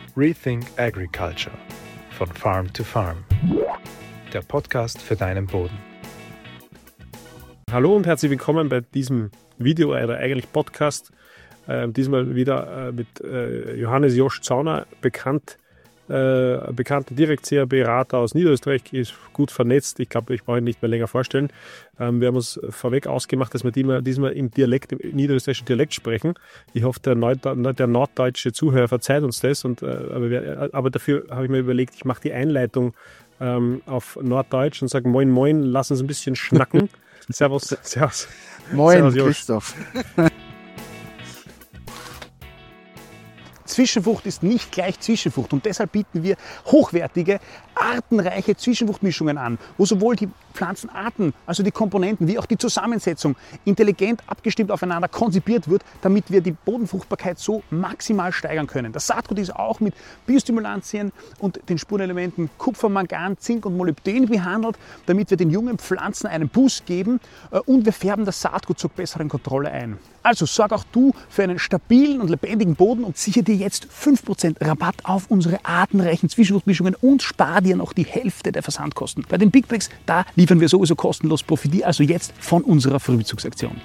Rethink Agriculture von Farm to Farm. Der Podcast für deinen Boden. Hallo und herzlich willkommen bei diesem Video oder eigentlich Podcast. Diesmal wieder mit Johannes Josch Zauner, bekannter Direktseher-Berater aus Niederösterreich, ist gut vernetzt. Ich glaube, ich brauche ihn nicht mehr länger vorstellen. Wir haben uns vorweg ausgemacht, dass wir diesmal im niederösterreichischen Dialekt sprechen. Ich hoffe, der norddeutsche Zuhörer verzeiht uns das. Aber dafür habe ich mir überlegt, ich mache die Einleitung auf Norddeutsch und sage Moin Moin, lass uns ein bisschen schnacken. Servus. Moin, Servus, Christoph. Zwischenfrucht ist nicht gleich Zwischenfrucht und deshalb bieten wir hochwertige, artenreiche Zwischenfruchtmischungen an, wo sowohl die Pflanzenarten, also die Komponenten, wie auch die Zusammensetzung intelligent abgestimmt aufeinander konzipiert wird, damit wir die Bodenfruchtbarkeit so maximal steigern können. Das Saatgut ist auch mit Biostimulantien und den Spurenelementen Kupfer, Mangan, Zink und Molybden behandelt, damit wir den jungen Pflanzen einen Boost geben und wir färben das Saatgut zur besseren Kontrolle ein. Also sorg auch du für einen stabilen und lebendigen Boden und sichere dir jetzt 5% Rabatt auf unsere artenreichen Zwischenfruchtmischungen und spar dir noch die Hälfte der Versandkosten. Bei den Big Bags, da liefern wir sowieso kostenlos. Profitiere also jetzt von unserer Frühbezugsaktion.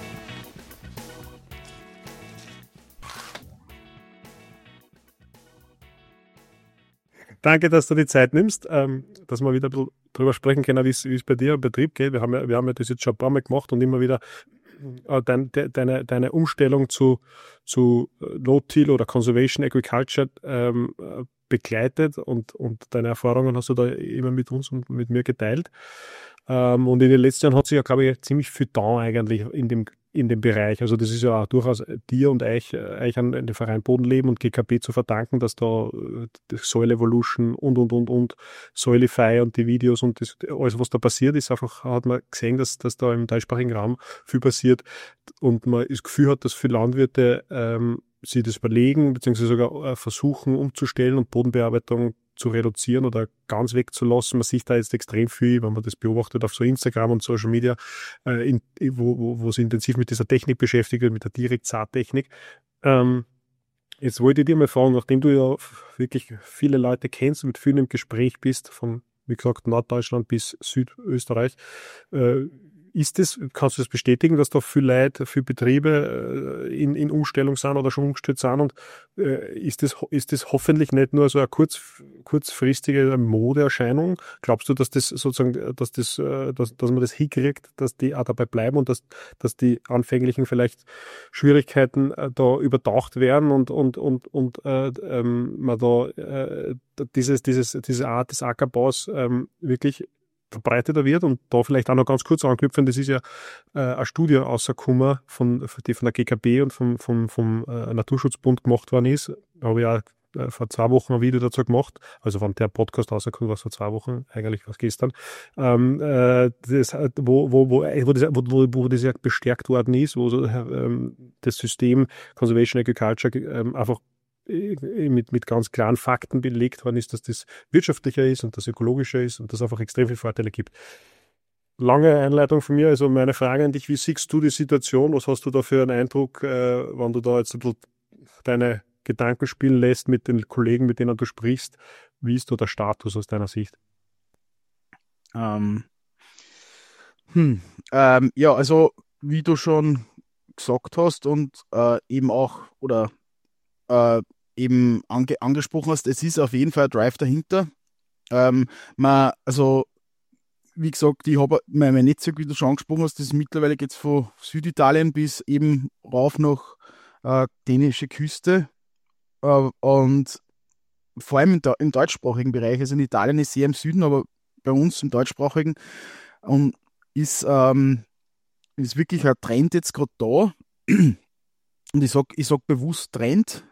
Danke, dass du die Zeit nimmst, dass wir wieder ein bisschen drüber sprechen können, wie es bei dir im Betrieb geht. Wir haben ja das jetzt schon ein paar Mal gemacht und immer wieder deine Umstellung zu No-Till oder Conservation Agriculture begleitet und deine Erfahrungen hast du da immer mit uns und mit mir geteilt. Und in den letzten Jahren hat sich ja, glaube ich, ziemlich viel da eigentlich in dem Bereich. Also das ist ja auch durchaus dir und euch an den Verein Bodenleben und GKB zu verdanken, dass da Soil Evolution und Soilify und die Videos und das, alles, was da passiert ist, einfach hat man gesehen, dass da im deutschsprachigen Raum viel passiert und man das Gefühl hat, dass viele Landwirte sich das überlegen, beziehungsweise sogar versuchen umzustellen und Bodenbearbeitung zu reduzieren oder ganz wegzulassen. Man sieht da jetzt extrem viel, wenn man das beobachtet auf so Instagram und Social Media, wo sich intensiv mit dieser Technik beschäftigt wird, mit der Direktsaattechnik. Jetzt wollte ich dir mal fragen, nachdem du ja wirklich viele Leute kennst und mit vielen im Gespräch bist, von, wie gesagt, Norddeutschland bis Südösterreich, kannst du das bestätigen, dass da viele Leute, viele Betriebe in Umstellung sind oder schon umgestellt sind und ist das hoffentlich nicht nur so eine kurzfristige Modeerscheinung? Glaubst du, dass das sozusagen, dass man das hinkriegt, dass die auch dabei bleiben und dass die anfänglichen vielleicht Schwierigkeiten da überdacht werden und man da diese Art des Ackerbaus wirklich verbreiteter wird und da vielleicht auch noch ganz kurz anknüpfen, das ist ja eine Studie rausgekommen, die von der GKB und vom Naturschutzbund gemacht worden ist. Da habe ich auch vor 2 Wochen ein Video dazu gemacht, also wenn der Podcast rausgekommen war, vor 2 Wochen, eigentlich war es gestern, wo das ja bestärkt worden ist, wo das System Conservation Agriculture einfach mit ganz klaren Fakten belegt worden ist, dass das wirtschaftlicher ist und das ökologischer ist und das einfach extrem viele Vorteile gibt. Lange Einleitung von mir, also meine Frage an dich, wie siehst du die Situation? Was hast du da für einen Eindruck, wenn du da jetzt ein bisschen deine Gedanken spielen lässt mit den Kollegen, mit denen du sprichst? Wie ist da der Status aus deiner Sicht? Ja, also wie du schon gesagt hast und eben auch eben angesprochen hast, es ist auf jeden Fall ein Drive dahinter. Also wie gesagt, ich habe mein Netzwerk, wie du schon angesprochen hast, das mittlerweile geht es von Süditalien bis eben rauf nach dänische Küste und vor allem im deutschsprachigen Bereich, also in Italien ist sehr im Süden, aber bei uns im deutschsprachigen und ist wirklich ein Trend jetzt gerade da. Und ich sag bewusst Trend,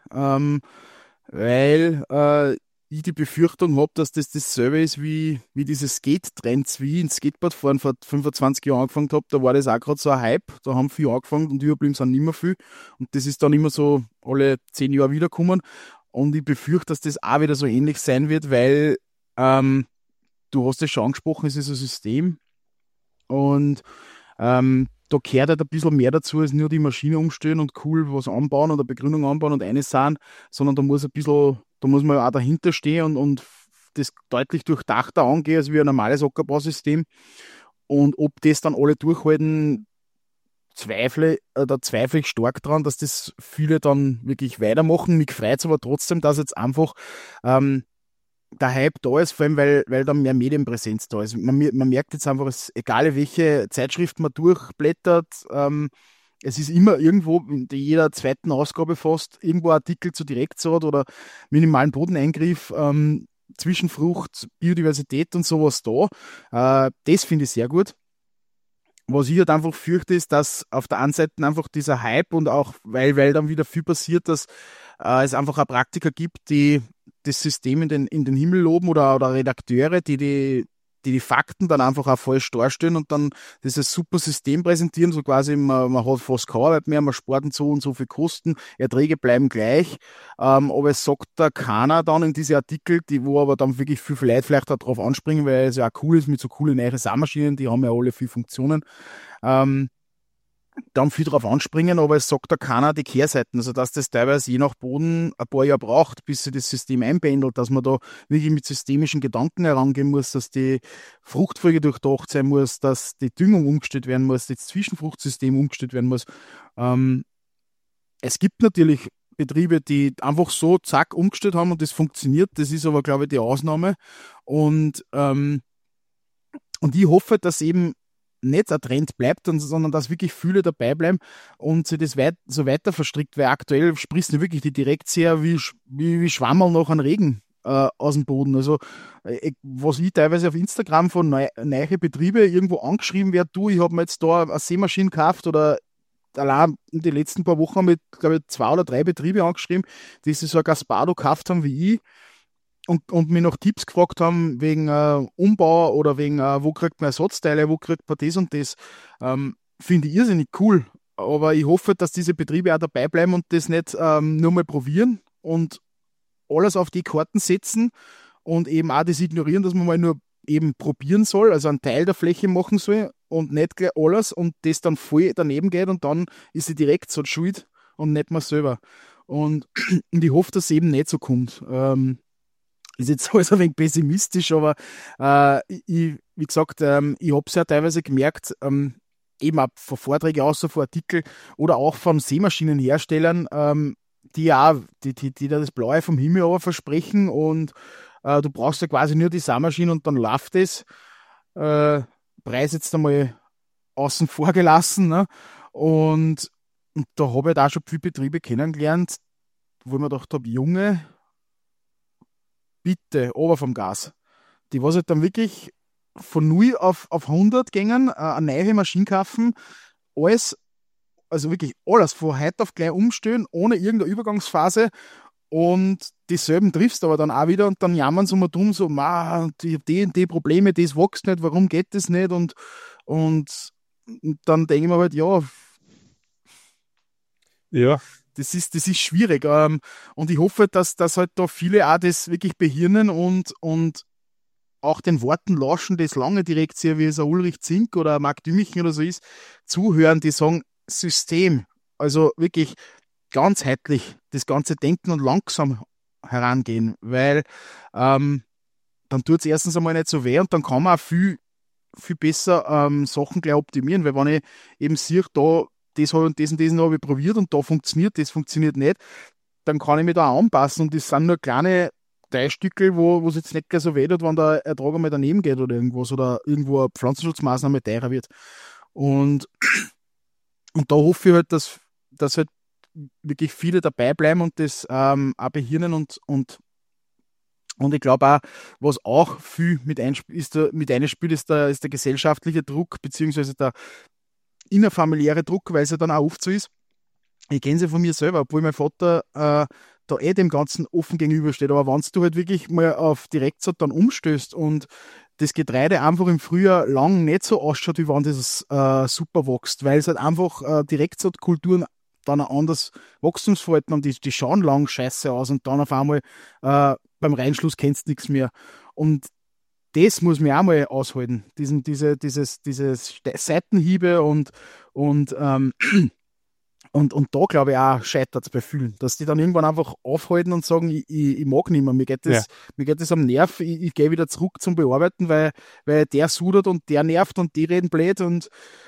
weil ich die Befürchtung habe, dass das dasselbe ist wie diese Skate-Trends, wie ich ins Skateboardfahren vor 25 Jahren angefangen habe. Da war das auch gerade so ein Hype, da haben viele angefangen und überblieben sind nicht mehr viel. Und das ist dann immer so alle 10 Jahre wiederkommen. Und ich befürchte, dass das auch wieder so ähnlich sein wird, weil du hast es schon angesprochen, es ist ein System und da gehört halt ein bisschen mehr dazu, als nur die Maschine umstellen und cool was anbauen oder Begrünung anbauen und eine sahen, sondern da muss ein bisschen Da muss man auch dahinter stehen und das deutlich durchdachter angehen als wie ein normales Ackerbausystem. Und ob das dann alle durchhalten, zweifle ich stark dran, dass das viele dann wirklich weitermachen. Mich freut es aber trotzdem, dass jetzt einfach der Hype da ist, vor allem weil da mehr Medienpräsenz da ist. Man merkt jetzt einfach, egal welche Zeitschrift man durchblättert, es ist immer irgendwo in jeder zweiten Ausgabe fast irgendwo ein Artikel zu Direktsaat oder minimalen Bodeneingriff, Zwischenfrucht, Biodiversität und sowas da. Das finde ich sehr gut. Was ich halt einfach fürchte, ist, dass auf der einen Seite einfach dieser Hype und auch, weil dann wieder viel passiert, dass es einfach auch Praktiker gibt, die das System in den Himmel loben oder Redakteure, die Fakten dann einfach auch falsch darstellen und dann dieses super System präsentieren, so quasi man hat fast keine Arbeit mehr, man spart so und so viel Kosten, Erträge bleiben gleich, aber es sagt da keiner dann in diese Artikel, wo aber dann wirklich viel Leute vielleicht auch drauf anspringen, weil es ja auch cool ist mit so coolen neuen Saatmaschinen, die haben ja alle viel Funktionen, dann viel drauf anspringen, aber es sagt da keiner die Kehrseiten, also dass das teilweise je nach Boden ein paar Jahre braucht, bis sich das System einpendelt, dass man da wirklich mit systemischen Gedanken herangehen muss, dass die Fruchtfolge durchdacht sein muss, dass die Düngung umgestellt werden muss, das Zwischenfruchtsystem umgestellt werden muss. Es gibt natürlich Betriebe, die einfach so zack umgestellt haben und das funktioniert, das ist aber, glaube ich, die Ausnahme und ich hoffe, dass eben nicht ein Trend bleibt, sondern dass wirklich viele dabei bleiben und sich das so weiter verstrickt, weil aktuell sprießen wirklich die Direktseher wie Schwammerl nach einem Regen aus dem Boden. Also was ich teilweise auf Instagram von neue Betriebe irgendwo angeschrieben werde, du, ich habe mir jetzt da eine Sämaschine gekauft oder allein in den letzten paar Wochen mit, glaube ich, 2 oder 3 Betriebe angeschrieben, die sich so ein Gasparo gekauft haben wie ich. Und mir noch Tipps gefragt haben wegen Umbau oder wegen, wo kriegt man Ersatzteile, wo kriegt man das und das. Finde ich irrsinnig cool. Aber ich hoffe, dass diese Betriebe auch dabei bleiben und das nicht nur mal probieren und alles auf die Karten setzen und eben auch das ignorieren, dass man mal nur eben probieren soll, also einen Teil der Fläche machen soll und nicht gleich alles und das dann voll daneben geht und dann ist sie direkt so schuld und nicht man selber. Und ich hoffe, dass es eben nicht so kommt. Ist jetzt alles ein wenig pessimistisch, aber wie gesagt, ich habe es ja teilweise gemerkt, eben auch von Vorträgen außer von Artikeln oder auch von Sämaschinenherstellern, die da das Blaue vom Himmel aber versprechen und du brauchst ja quasi nur die Sämaschine und dann läuft es. Preis jetzt einmal außen vor gelassen. Ne? Und da habe ich da schon viele Betriebe kennengelernt, wo ich mir gedacht habe, Junge, bitte, runter vom Gas. Die was halt dann wirklich von 0 auf 100 gingen, eine neue Maschine kaufen, alles, also wirklich alles von heute auf gleich umstellen, ohne irgendeine Übergangsphase und dieselben triffst aber dann auch wieder und dann jammern sie mal dumm so, die Probleme, das wächst nicht, warum geht das nicht und dann denke ich mir halt, ja, das ist schwierig. Und ich hoffe, dass halt da viele auch das wirklich behirnen und auch den Worten lauschen, das lange Direktseher, wie es ein Ulrich Zink oder ein Marc Dümichen oder so ist, zuhören, die sagen System. Also wirklich ganzheitlich das Ganze denken und langsam herangehen, weil dann tut es erstens einmal nicht so weh und dann kann man auch viel, viel besser Sachen gleich optimieren, weil wenn ich eben sehe, da das habe und das habe ich probiert und da funktioniert, das funktioniert nicht, dann kann ich mich da auch anpassen und das sind nur kleine Teilstücke, wo es jetzt nicht gleich so weh tut, wenn der Ertrag einmal daneben geht oder irgendwas oder irgendwo eine Pflanzenschutzmaßnahme teurer wird. Und da hoffe ich halt, dass halt wirklich viele dabei bleiben und das auch behirnen und ich glaube auch, was auch viel mit einspielt, ist der gesellschaftliche Druck, beziehungsweise der innerfamiliäre Druck, weil es ja dann auch oft so ist. Ich kenne es ja von mir selber, obwohl mein Vater da dem Ganzen offen gegenübersteht. Aber wenn du halt wirklich mal auf Direktsaat dann umstößt und das Getreide einfach im Frühjahr lang nicht so ausschaut, wie wenn das super wächst, weil es halt einfach Direktsaatkulturen dann ein anderes Wachstumsverhalten haben, die schauen lang scheiße aus und dann auf einmal beim Reinschluss kennst du nichts mehr. Und das muss man auch mal aushalten, diese Seitenhiebe und Und da glaube ich auch, scheitert es bei vielen, dass die dann irgendwann einfach aufhalten und sagen, ich mag nicht mehr, mir geht das am Nerv, ich gehe wieder zurück zum Bearbeiten, weil der sudert und der nervt und die reden blöd und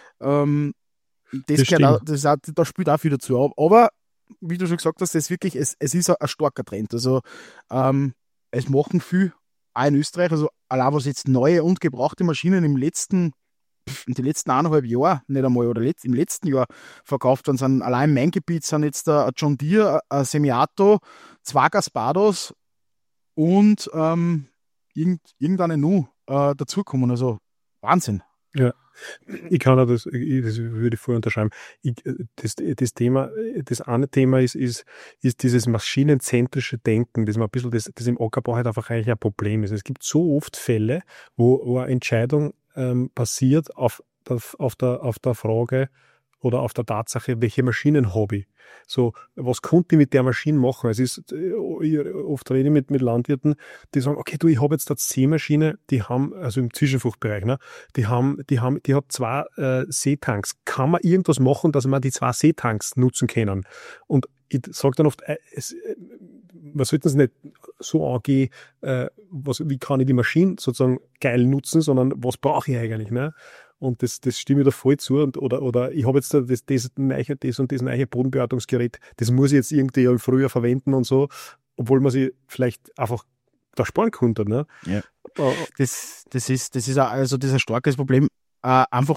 da spielt auch viel dazu. Aber wie du schon gesagt hast, es ist ein starker Trend. Also es machen viel, auch in Österreich, also allein was jetzt neue und gebrauchte Maschinen in den letzten 1,5 Jahren, nicht einmal, oder im letzten Jahr verkauft worden sind. Allein in meinem Gebiet sind jetzt ein John Deere, ein Semiato, 2 Gaspados und irgendeine Nu dazukommen. Also Wahnsinn. Ja, ich kann auch das würde ich voll unterschreiben. Das eine Thema ist dieses maschinenzentrische Denken, das man ein bisschen, das im Ackerbau halt einfach eigentlich ein Problem ist. Es gibt so oft Fälle, wo eine Entscheidung basiert auf der Frage oder auf der Tatsache, welche Maschinen habe ich. So, was konnte ich mit der Maschine machen? Es ist, oft rede ich mit Landwirten, die sagen, okay, ich habe jetzt da 10 Maschinen, die haben, also im Zwischenfruchtbereich, ne, die hat 2 Seetanks. Kann man irgendwas machen, dass man die 2 Seetanks nutzen können? Und ich sage dann oft, man sollte es nicht so angehen, wie kann ich die Maschine sozusagen geil nutzen, sondern was brauche ich eigentlich, ne? Und das stimme ich da voll zu. Oder ich habe jetzt das neue Bodenbearbeitungsgerät, das muss ich jetzt irgendwie im Frühjahr verwenden und so, obwohl man sich vielleicht einfach da sparen konnte. Ne? Ja. Das ist also ein starkes Problem. Einfach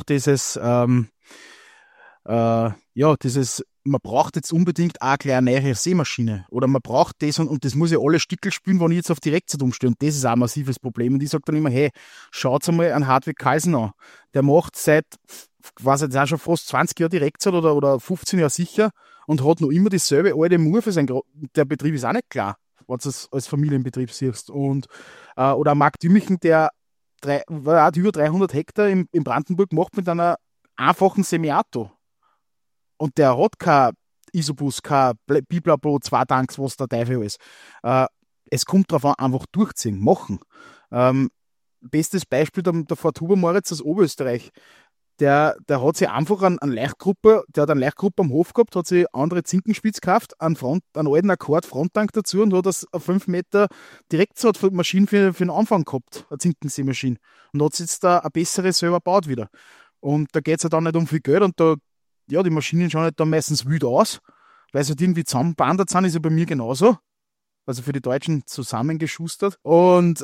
man braucht jetzt unbedingt auch gleich eine neue Sämaschine. Oder man braucht das und das muss ja alle Stickel spielen, wenn ich jetzt auf die Direktzeit umstelle. Und das ist auch ein massives Problem. Und ich sage dann immer, hey, schaut einmal an Hartwig Carlsen an. Der macht seit, weiß ich jetzt auch schon fast 20 Jahren Direktzeit oder 15 Jahre sicher und hat noch immer dieselbe alte Mur für der Betrieb ist auch nicht klar, wenn du es als Familienbetrieb siehst. Und, oder Marc Dümichen, der hat über 300 Hektar in Brandenburg macht mit einer einfachen Semiato. Und der hat kein Isobus, kein Biblabo, 2 Tanks, was der Teufel ist. Es kommt darauf an, einfach durchziehen, machen. Bestes Beispiel der Ford Huber Moritz aus Oberösterreich. Der hat sich einfach eine Leichtgruppe am Hof gehabt, hat sich andere Zinkenspitz gekauft, einen alten Akkord Fronttank dazu und hat das auf 5 Meter direkt so eine Maschine für den Anfang gehabt, eine Zinkenseemaschine. Und hat sich jetzt da eine bessere selber gebaut wieder. Und da geht es ja dann nicht um viel Geld und die Maschinen schauen halt dann meistens wild aus, weil sie halt irgendwie zusammengebandert sind, ist ja bei mir genauso. Also für die Deutschen zusammengeschustert. Und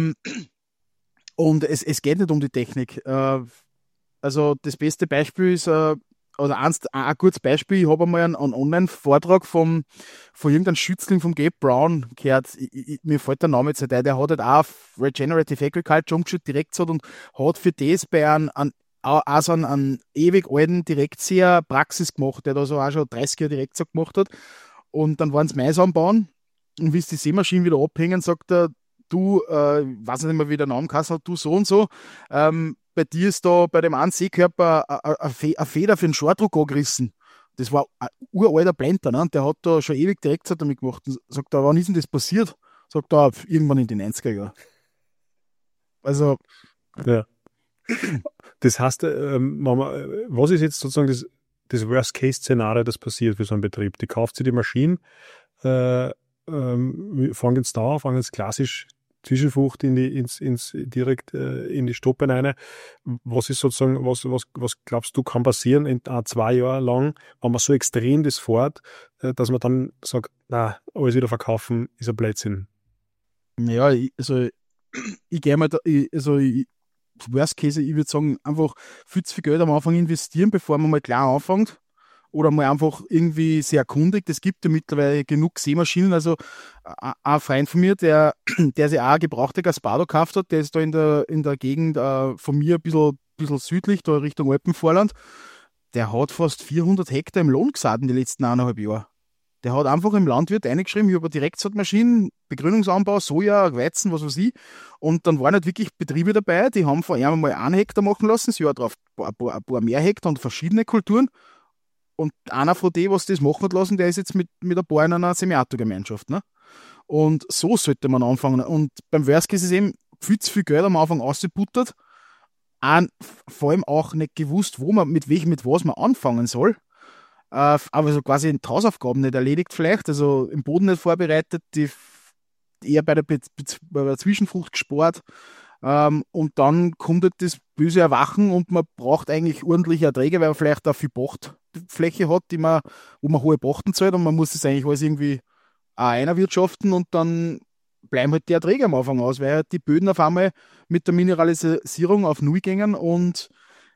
es geht nicht um die Technik. Also das beste Beispiel ist, ein kurzes Beispiel, ich habe einmal einen Online-Vortrag von irgendeinem Schützling vom Gabe Brown gehört, mir fällt der Name jetzt nicht ein, der hat halt auch auf Regenerative Agriculture umgestellt, direkt so, und hat für das bei einen ewig alten Direktseher Praxis gemacht, der da so auch schon 30 Jahre Direktseher gemacht hat. Und dann waren sie Mais anbauen und wie es die Sämaschinen wieder abhängen, sagt er, du, weiß nicht mehr, wie der Name heißt, du so und so, bei dir ist da bei dem einen Seekörper eine Feder für den Schordruck angerissen. Das war ein uralter Blender, ne? Und der hat da schon ewig Direktseher damit gemacht. Und sagt er, wann ist denn das passiert? Sagt er, irgendwann in den 90er Jahren. Also, ja. Das heißt, was ist jetzt sozusagen das Worst-Case-Szenario, das passiert für so einen Betrieb? Die kauft sich die Maschine, fangen jetzt klassisch Zwischenfrucht direkt in die Stoppe rein. Was ist sozusagen, was glaubst du, kann passieren in 2 Jahren lang, wenn man so extrem das fährt, dass man dann sagt, na, alles wieder verkaufen ist ein Blödsinn? Ja, ich gehe mal Worst Case, ich würde sagen, einfach viel zu viel Geld am Anfang investieren, bevor man mal klar anfängt. Oder mal einfach irgendwie sehr erkundigt. Es gibt ja mittlerweile genug Sämaschinen. Also ein Freund von mir, der sich auch gebrauchte Gaspado gekauft hat, der ist da in der Gegend von mir ein bisschen südlich, da Richtung Alpenvorland. Der hat fast 400 Hektar im Lohn gesät in den letzten 1,5 Jahren. Der hat einfach im Landwirt eingeschrieben, ich habe Direktsaatmaschinen, Begrünungsanbau, Soja, Weizen, was weiß ich. Und dann waren halt wirklich Betriebe dabei, die haben von einem mal 1 Hektar machen lassen, das Jahr drauf ein paar mehr Hektar und verschiedene Kulturen. Und einer von denen, was das machen hat lassen, der ist jetzt mit ein paar in einer Semiato-Gemeinschaft. Ne? Und so sollte man anfangen. Und beim Worst Case ist eben viel zu viel Geld am Anfang ausgebuttert. Vor allem auch nicht gewusst, mit was man anfangen soll. aber so quasi Hausaufgaben nicht erledigt vielleicht, also im Boden nicht vorbereitet, die eher bei der Zwischenfrucht gespart. Und dann kommt halt das böse Erwachen und man braucht eigentlich ordentliche Erträge, weil man vielleicht auch viel Pachtfläche hat, wo man hohe Pachten zahlt und man muss das eigentlich alles irgendwie auch einerwirtschaften und dann bleiben halt die Erträge am Anfang aus, weil halt die Böden auf einmal mit der Mineralisierung auf Null gingen und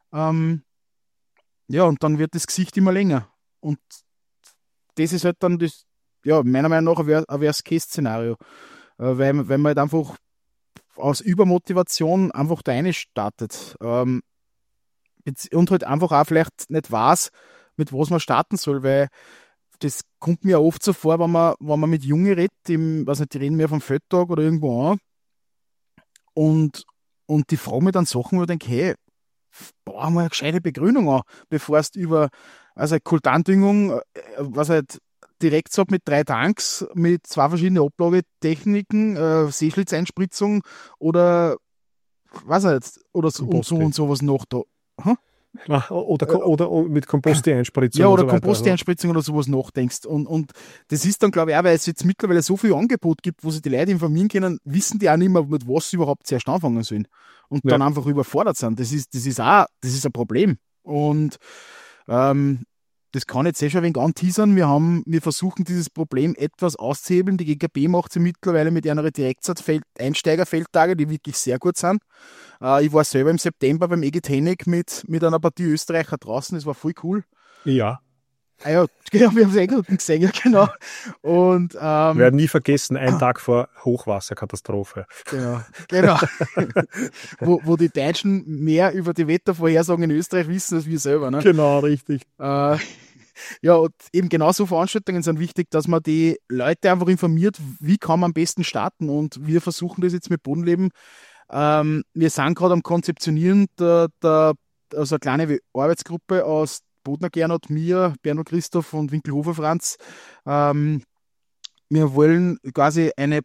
ja, und dann wird das Gesicht immer länger. Und das ist halt dann das, ja, meiner Meinung nach ein Worst-Case-Szenario. Weil man halt einfach aus Übermotivation einfach da rein startet. Und halt einfach auch vielleicht nicht weiß, mit was man starten soll, weil das kommt mir oft so vor, wenn man mit Jungen redet, die reden mehr vom Feldtag oder irgendwo an und die fragen mich dann Sachen, wo ich denke, hey, bau mal eine gescheite Begrünung an, bevor du über Kultandüngung, was halt direkt so mit 3 Tanks, mit 2 verschiedenen Ablagetechniken, Seeschlitzeinspritzung oder was halt, oder so und sowas noch da. Hm? Oder mit Komposte-Einspritzung. Ja, oder so Komposte-Einspritzung oder sowas nachdenkst. Und das ist dann, glaube ich, auch, weil es jetzt mittlerweile so viel Angebot gibt, wo sich die Leute informieren können, wissen die auch nicht mehr, mit was sie überhaupt zuerst anfangen sollen. Und dann einfach überfordert sind. Das ist ein Problem. Und das kann ich jetzt schon ein wenig anteasern. Wir versuchen, dieses Problem etwas auszuhebeln. Die GKB macht sie mittlerweile mit einer Direktsatz-Einsteiger-Feldtage, die wirklich sehr gut sind. Ich war selber im September beim EGTENIC mit einer Partie Österreicher draußen. Das war voll cool. Ja. Ja, wir haben es gesehen, ja, genau. Und, werden nie vergessen, ein Tag vor Hochwasserkatastrophe. Genau. wo die Deutschen mehr über die Wettervorhersagen in Österreich wissen als wir selber. Ne? Genau, richtig. Ja, und eben genau so Veranstaltungen sind wichtig, dass man die Leute einfach informiert, wie kann man am besten starten. Und wir versuchen das jetzt mit Bodenleben. Wir sind gerade am Konzeptionieren also eine kleine Arbeitsgruppe aus Bodner Gernot, mir, Berno Christoph und Winkelhofer Franz. Wir wollen quasi eine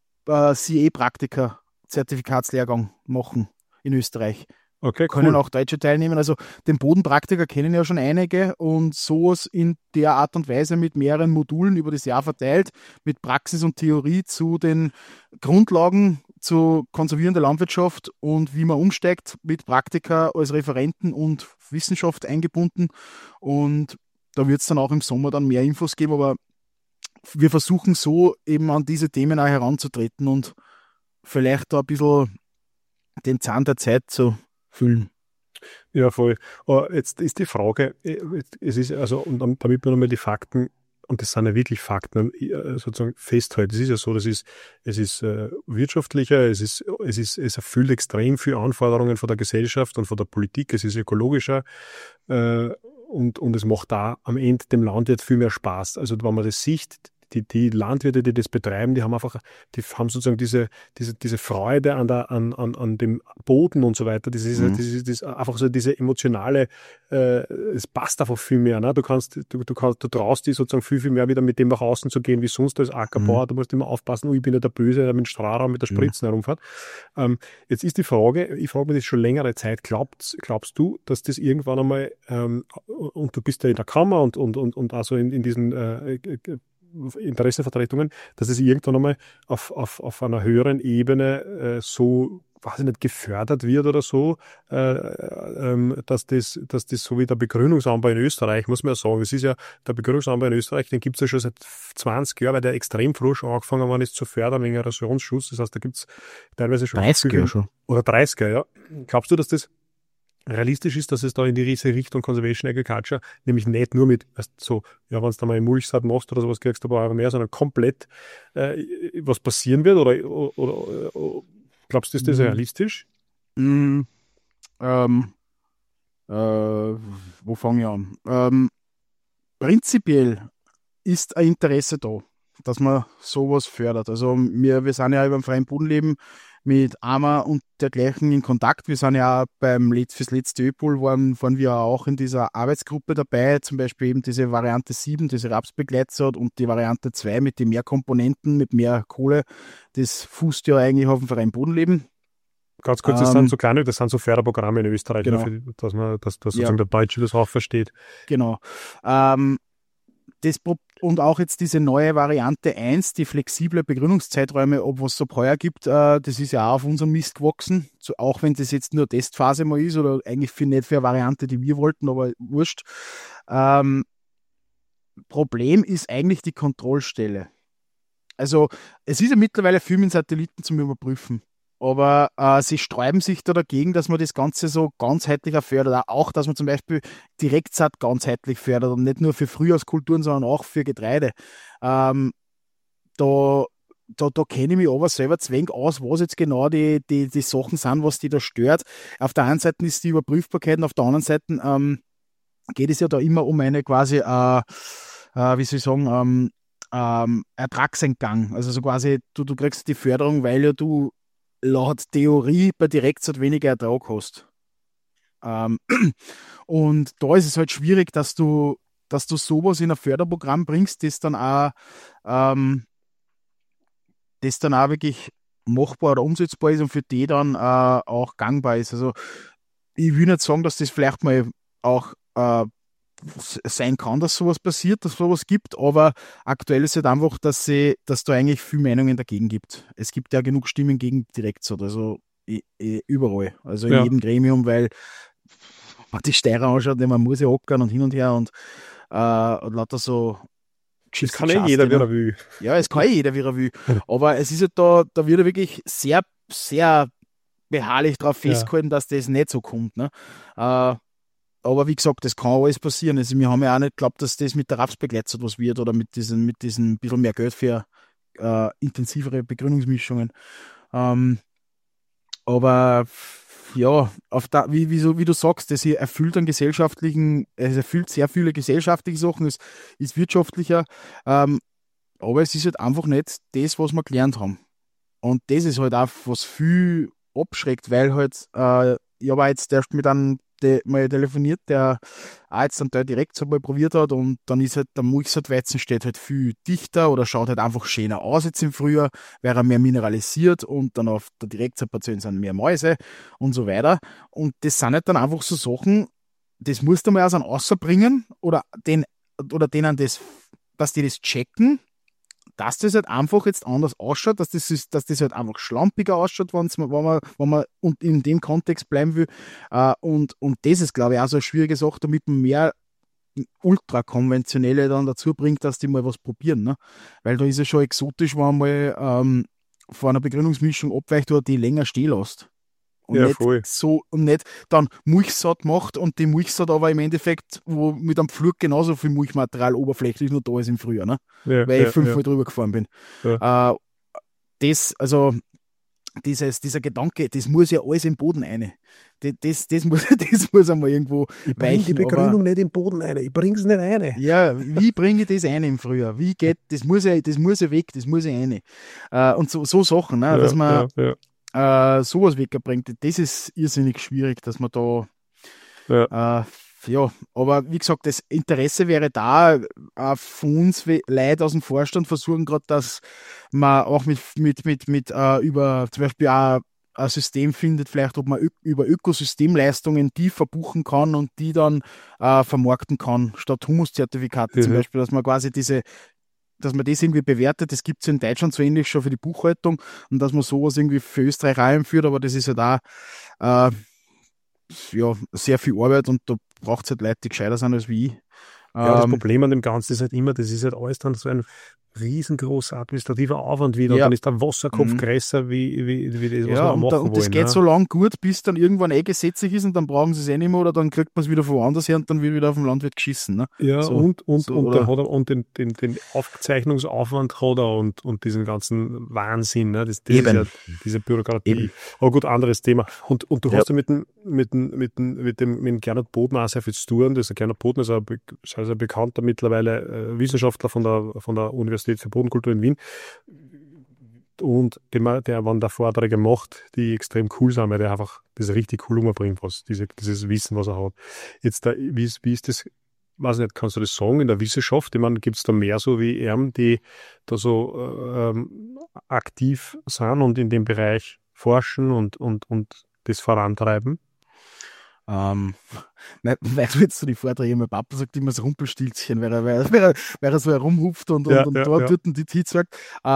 CE-Praktiker-Zertifikatslehrgang machen in Österreich. Okay, cool. Können auch Deutsche teilnehmen. Also den Bodenpraktiker kennen ja schon einige und sowas in der Art und Weise mit mehreren Modulen über das Jahr verteilt, mit Praxis und Theorie zu den Grundlagen zu konservierender Landwirtschaft und wie man umsteigt, mit Praktika als Referenten und Wissenschaft eingebunden. Und da wird es dann auch im Sommer dann mehr Infos geben, aber wir versuchen so eben an diese Themen auch heranzutreten und vielleicht da ein bisschen den Zahn der Zeit zu füllen. Ja, voll. Jetzt ist die Frage, es ist also, und damit wir nochmal die Fakten, und das sind ja wirklich Fakten, sozusagen festhalten. Es ist ja so, es ist wirtschaftlicher, es erfüllt extrem viele Anforderungen von der Gesellschaft und von der Politik, es ist ökologischer und es macht da am Ende dem Landwirt viel mehr Spaß. Also wenn man das sieht, die Landwirte, die das betreiben, die haben sozusagen diese Freude an dem Boden und so weiter. Das ist einfach so diese emotionale, es passt einfach viel mehr. Ne? Du traust dich sozusagen viel mehr wieder mit dem nach außen zu gehen, wie sonst als Ackerbauer. Du musst immer aufpassen, ich bin ja der Böse, der mit dem Strahraum, mit der Spritzen herumfährt. Jetzt ist die Frage, ich frage mich das schon längere Zeit, glaubst du, dass das irgendwann einmal, und du bist ja in der Kammer und also in diesen Interessenvertretungen, dass es irgendwann einmal auf einer höheren Ebene so, weiß ich nicht, gefördert wird oder so, dass das so wie der Begrünungsanbau in Österreich, muss man ja sagen, es ist ja, der Begrünungsanbau in Österreich, den gibt es ja schon seit 20 Jahren, weil der extrem früh schon angefangen worden ist zu fördern wegen Erosionsschutz, das heißt, da gibt es teilweise schon 30 Jahre schon. Oder 30er, ja. Glaubst du, dass das realistisch ist, dass es da in die Richtung Conservation Agriculture, nämlich nicht nur mit, so, ja, wenn du da mal Mulchsaat machst oder sowas, kriegst du ein paar Euro mehr, sondern komplett was passieren wird? Oder glaubst du, ist das realistisch? Wo fange ich an? Prinzipiell ist ein Interesse da, dass man sowas fördert. Also wir sind ja über dem freien Bodenleben mit AMA und dergleichen in Kontakt. Wir sind ja auch fürs letzte ÖPOL waren wir auch in dieser Arbeitsgruppe dabei, zum Beispiel eben diese Variante 7, diese Rapsbegleitsaat und die Variante 2 mit den mehr Komponenten, mit mehr Kohle. Das fußt ja eigentlich auf dem freien Bodenleben. Ganz kurz, das sind so Förderprogramme in Österreich, Genau. dass sozusagen der Deutsche das auch versteht. Genau. Und auch jetzt diese neue Variante 1, die flexible Begründungszeiträume, ob was es ab heuer gibt, das ist ja auch auf unserem Mist gewachsen. So, auch wenn das jetzt nur Testphase mal ist oder eigentlich nicht für eine Variante, die wir wollten, aber wurscht. Problem ist eigentlich die Kontrollstelle. Also es ist ja mittlerweile viel mit Satelliten zum Überprüfen. Aber sie sträuben sich da dagegen, dass man das Ganze so ganzheitlicher fördert. Auch, dass man zum Beispiel Direktsaat ganzheitlich fördert und nicht nur für Frühjahrskulturen, sondern auch für Getreide. Da kenne ich mich aber selber zwäng aus, was jetzt genau die Sachen sind, was die da stört. Auf der einen Seite ist die Überprüfbarkeit und auf der anderen Seite geht es ja da immer um eine quasi, wie soll ich sagen, Ertragsentgang. Also so quasi, du kriegst die Förderung, weil ja du laut Theorie bei Direktsaat weniger Ertrag hast. Und da ist es halt schwierig, dass du sowas in ein Förderprogramm bringst, das dann auch wirklich machbar oder umsetzbar ist und für die dann auch gangbar ist. Also ich will nicht sagen, dass das vielleicht mal auch sein kann, dass sowas passiert, dass sowas gibt, aber aktuell ist halt einfach, dass da eigentlich viele Meinungen dagegen gibt. Es gibt ja genug Stimmen gegen Direktsaat, also überall, also in jedem Gremium, weil man die Steuer anschaut, man muss ja ackern und hin und her und lauter so. Das kann ja jeder, wie er will. Ja, es kann jeder, wie er will. Aber es ist halt da wird er wirklich sehr, sehr beharrlich darauf festgehalten, dass das nicht so kommt. Ne? Aber wie gesagt, das kann alles passieren. Also wir haben ja auch nicht geglaubt, dass das mit der Rapsbegleitzeit was wird oder mit diesen bisschen mehr Geld für intensivere Begrünungsmischungen. Aber ja, wie du sagst, das hier erfüllt es erfüllt sehr viele gesellschaftliche Sachen, es ist wirtschaftlicher, aber es ist halt einfach nicht das, was wir gelernt haben. Und das ist halt auch, was viel abschreckt, weil halt, ich habe jetzt erst mit einem mal telefoniert, der auch jetzt einen Teil direkt mal probiert hat und dann ist halt der Mulchsaatweizen steht halt viel dichter oder schaut halt einfach schöner aus jetzt im Frühjahr, weil er mehr mineralisiert und dann auf der Direktsaatpation sind mehr Mäuse und so weiter. Und das sind halt dann einfach so Sachen, das musst du mal aus einem Außerbringen oder denen dass die das checken, dass das halt einfach jetzt anders ausschaut, dass das halt einfach schlampiger ausschaut, wenn man und in dem Kontext bleiben will. Und das ist, glaube ich, auch so eine schwierige Sache, damit man mehr Ultrakonventionelle dann dazu bringt, dass die mal was probieren. Ne? Weil da ist es schon exotisch, wenn man mal von einer Begründungsmischung abweicht oder die länger stehen lässt. Und nicht dann Mulchsaat macht und die Mulchsaat aber im Endeffekt, wo mit einem Pflug genauso viel Mulchmaterial oberflächlich nur da ist im Frühjahr, ne? Weil ich 5-mal drüber gefahren bin. Ja. Dieser Gedanke, das muss ja alles im Boden rein. Das muss einmal irgendwo ich bringe die Begrünung nicht im Boden rein. Ich bringe es nicht rein. Ja, wie bringe ich das rein im Frühjahr? Wie geht, das muss ja weg, das muss ja rein. Und so Sachen, ne? Dass man sowas wegbringt, das ist irrsinnig schwierig, dass man da aber wie gesagt, das Interesse wäre da, von uns Leute aus dem Vorstand versuchen gerade, dass man auch mit über zum Beispiel auch ein System findet, vielleicht ob man über Ökosystemleistungen die verbuchen kann und die dann vermarkten kann, statt Humuszertifikate zum Beispiel, dass man quasi dass man das irgendwie bewertet, das gibt es in Deutschland so ähnlich schon für die Buchhaltung und dass man sowas irgendwie für Österreich einführt, aber das ist halt auch sehr viel Arbeit und da braucht es halt Leute, die gescheiter sind als wie ich. Ja, das Problem an dem Ganzen ist halt immer, das ist halt alles dann so ein riesengroßer administrativer Aufwand wieder. Und dann ist der Wasserkopf größer wie das, was wir machen wollen. Und das geht so lang gut, bis dann irgendwann gesetzlich ist und dann brauchen sie es nicht mehr oder dann kriegt man es wieder von woanders her und dann wird wieder auf dem Landwirt geschissen. Ne? Ja, so, den Aufzeichnungsaufwand hat er und diesen ganzen Wahnsinn, ne? Das ist ja diese Bürokratie. Eben. Aber gut, anderes Thema. Und du hast ja mit dem Gernot Bodmer auch sehr viel zu tun. Gernot Bodmer ist ein sehr bekannter mittlerweile Wissenschaftler von der Universität für Bodenkultur in Wien. Und der wann da Vorträge macht, die extrem cool sind, weil der einfach das richtig cool umbringt, dieses Wissen, was er hat. Jetzt, wie ist das, weiß nicht, kannst du das sagen, in der Wissenschaft? Ich meine, gibt es da mehr so wie er, die da so aktiv sind und in dem Bereich forschen und das vorantreiben? Nein, weil du jetzt so die Vorträge, mein Papa sagt immer das Rumpelstilzchen, weil er so herumhupft und dort die Tee sagt.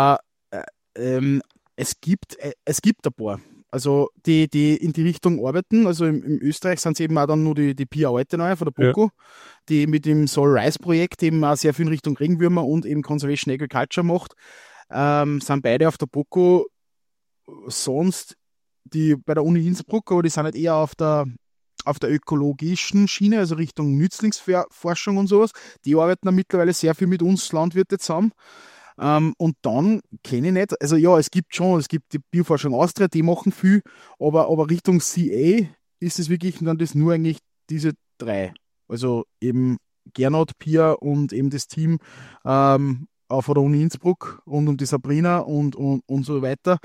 Es gibt ein paar. Also die in die Richtung arbeiten, also im Österreich sind es eben auch dann nur die Pia Altenauer von der BOKU, die mit dem Soul Rise Projekt eben auch sehr viel in Richtung Regenwürmer und eben Conservation Agriculture macht, sind beide auf der BOKU, sonst die bei der Uni Innsbruck, aber die sind halt eher auf der ökologischen Schiene, also Richtung Nützlingsforschung und sowas. Die arbeiten dann mittlerweile sehr viel mit uns Landwirte zusammen. Und dann kenne ich nicht, also ja, es gibt die Bioforschung Austria, die machen viel, aber Richtung CA ist es wirklich dann das nur eigentlich diese drei. Also eben Gernot, Pia und eben das Team auch von der Uni Innsbruck rund um die Sabrina und so weiter.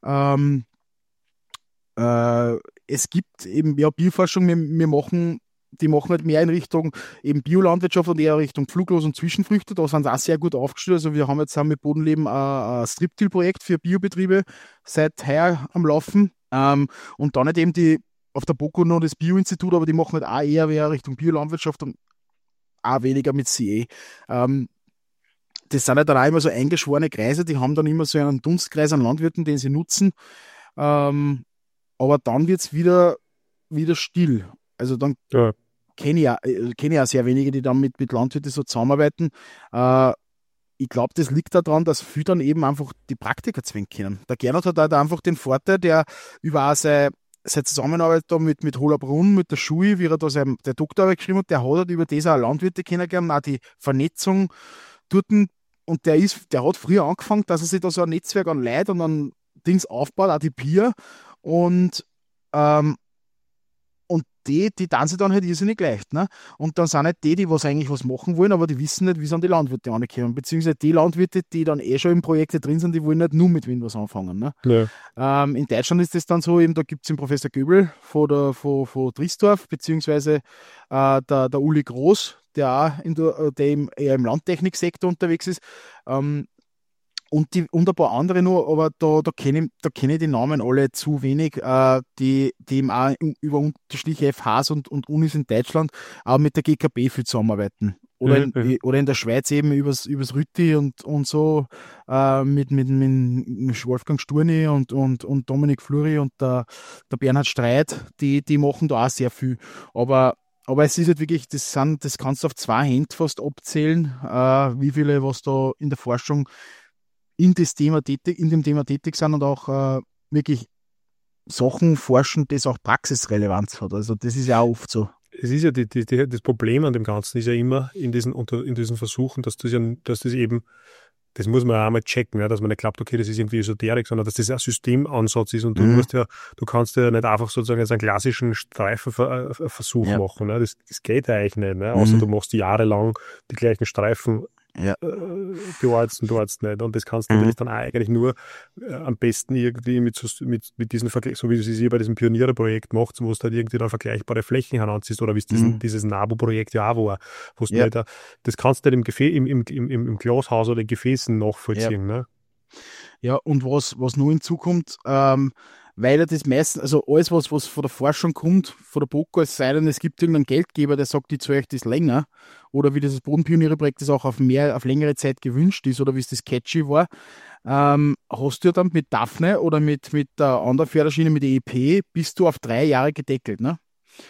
Es gibt eben Bioforschung, die machen halt mehr in Richtung eben Biolandwirtschaft und eher Richtung Pfluglos und Zwischenfrüchte. Da sind sie auch sehr gut aufgestellt. Also wir haben jetzt mit Bodenleben ein Striptil-Projekt für Biobetriebe seit heuer am Laufen. Und dann halt eben auf der BOKU noch das Bio-Institut, aber die machen halt auch eher Richtung Biolandwirtschaft und auch weniger mit CE. Das sind halt dann auch immer so eingeschworene Kreise, die haben dann immer so einen Dunstkreis an Landwirten, den sie nutzen. Aber dann wird es wieder still. Also dann kenne ich auch sehr wenige, die dann mit Landwirten so zusammenarbeiten. Ich glaube, das liegt daran, dass viele dann eben einfach die Praktiker zwingen können. Der Gernot hat halt einfach den Vorteil, der über auch seine Zusammenarbeit da mit Holerbrunn, mit der Schui, wie er da der Doktorarbeit geschrieben hat, der hat halt über das auch Landwirte kennengelernt, auch die Vernetzung dort. Und der hat früher angefangen, dass er sich da so ein Netzwerk an Leuten und an Dings aufbaut, auch die Peer. Und die tun sich dann halt irrsinnig leicht. Ne? Und dann sind halt die was eigentlich was machen wollen, aber die wissen nicht, wie sie an die Landwirte ankommen. Beziehungsweise die Landwirte, die dann schon im Projekte drin sind, die wollen nicht nur mit Wind was anfangen. Ne? Ja. In Deutschland ist das dann so, eben, da gibt es den Professor Göbel von Triesdorf, beziehungsweise der Uli Groß, der auch der eher im Landtechniksektor unterwegs ist. Und ein paar andere noch, aber da kenne ich die Namen alle zu wenig, die eben auch über unterschiedliche FHs und Unis in Deutschland auch mit der GKB viel zusammenarbeiten. Oder in der Schweiz eben übers Rütti und so mit Wolfgang Sturni und Dominik Fluri und der Bernhard Streit, die machen da auch sehr viel. Aber es ist halt wirklich, das kannst du auf 2 Hände fast abzählen, wie viele, was da in der Forschung in dem Thema tätig sind und auch wirklich Sachen forschen, das auch Praxisrelevanz hat. Also das ist ja auch oft so. Es ist ja das Problem an dem Ganzen ist ja immer in diesen Versuchen, dass das eben, das muss man auch einmal checken, ja, dass man nicht glaubt, okay, das ist irgendwie Esoterik, sondern dass das ein Systemansatz ist und du kannst ja nicht einfach sozusagen jetzt einen klassischen Streifenversuch machen. Ne? Das geht ja eigentlich nicht, ne? Außer du machst jahrelang die gleichen Streifen. Ja. Bearzt nicht. Und das kannst du natürlich dann auch eigentlich nur am besten irgendwie mit diesen Vergleich, so wie du es hier bei diesem Pionierprojekt machst, wo du halt irgendwie dann vergleichbare Flächen heranziehst oder wie es dieses NABU-Projekt ja auch war. Das kannst du nicht im Glashaus oder in Gefäßen nachvollziehen. Ja. Ne? Ja, und was nur hinzukommt, weil er das meistens, also alles, was von der Forschung kommt, von der BOKU, es sei denn, es gibt irgendeinen Geldgeber, der sagt, ich zahle euch das länger, oder wie dieses Bodenpioniere-Projekt das auch auf längere Zeit gewünscht ist, oder wie es das catchy war, hast du ja dann mit Daphne oder mit der anderen Förderschiene, mit der EP, bist du auf 3 Jahre gedeckelt, ne?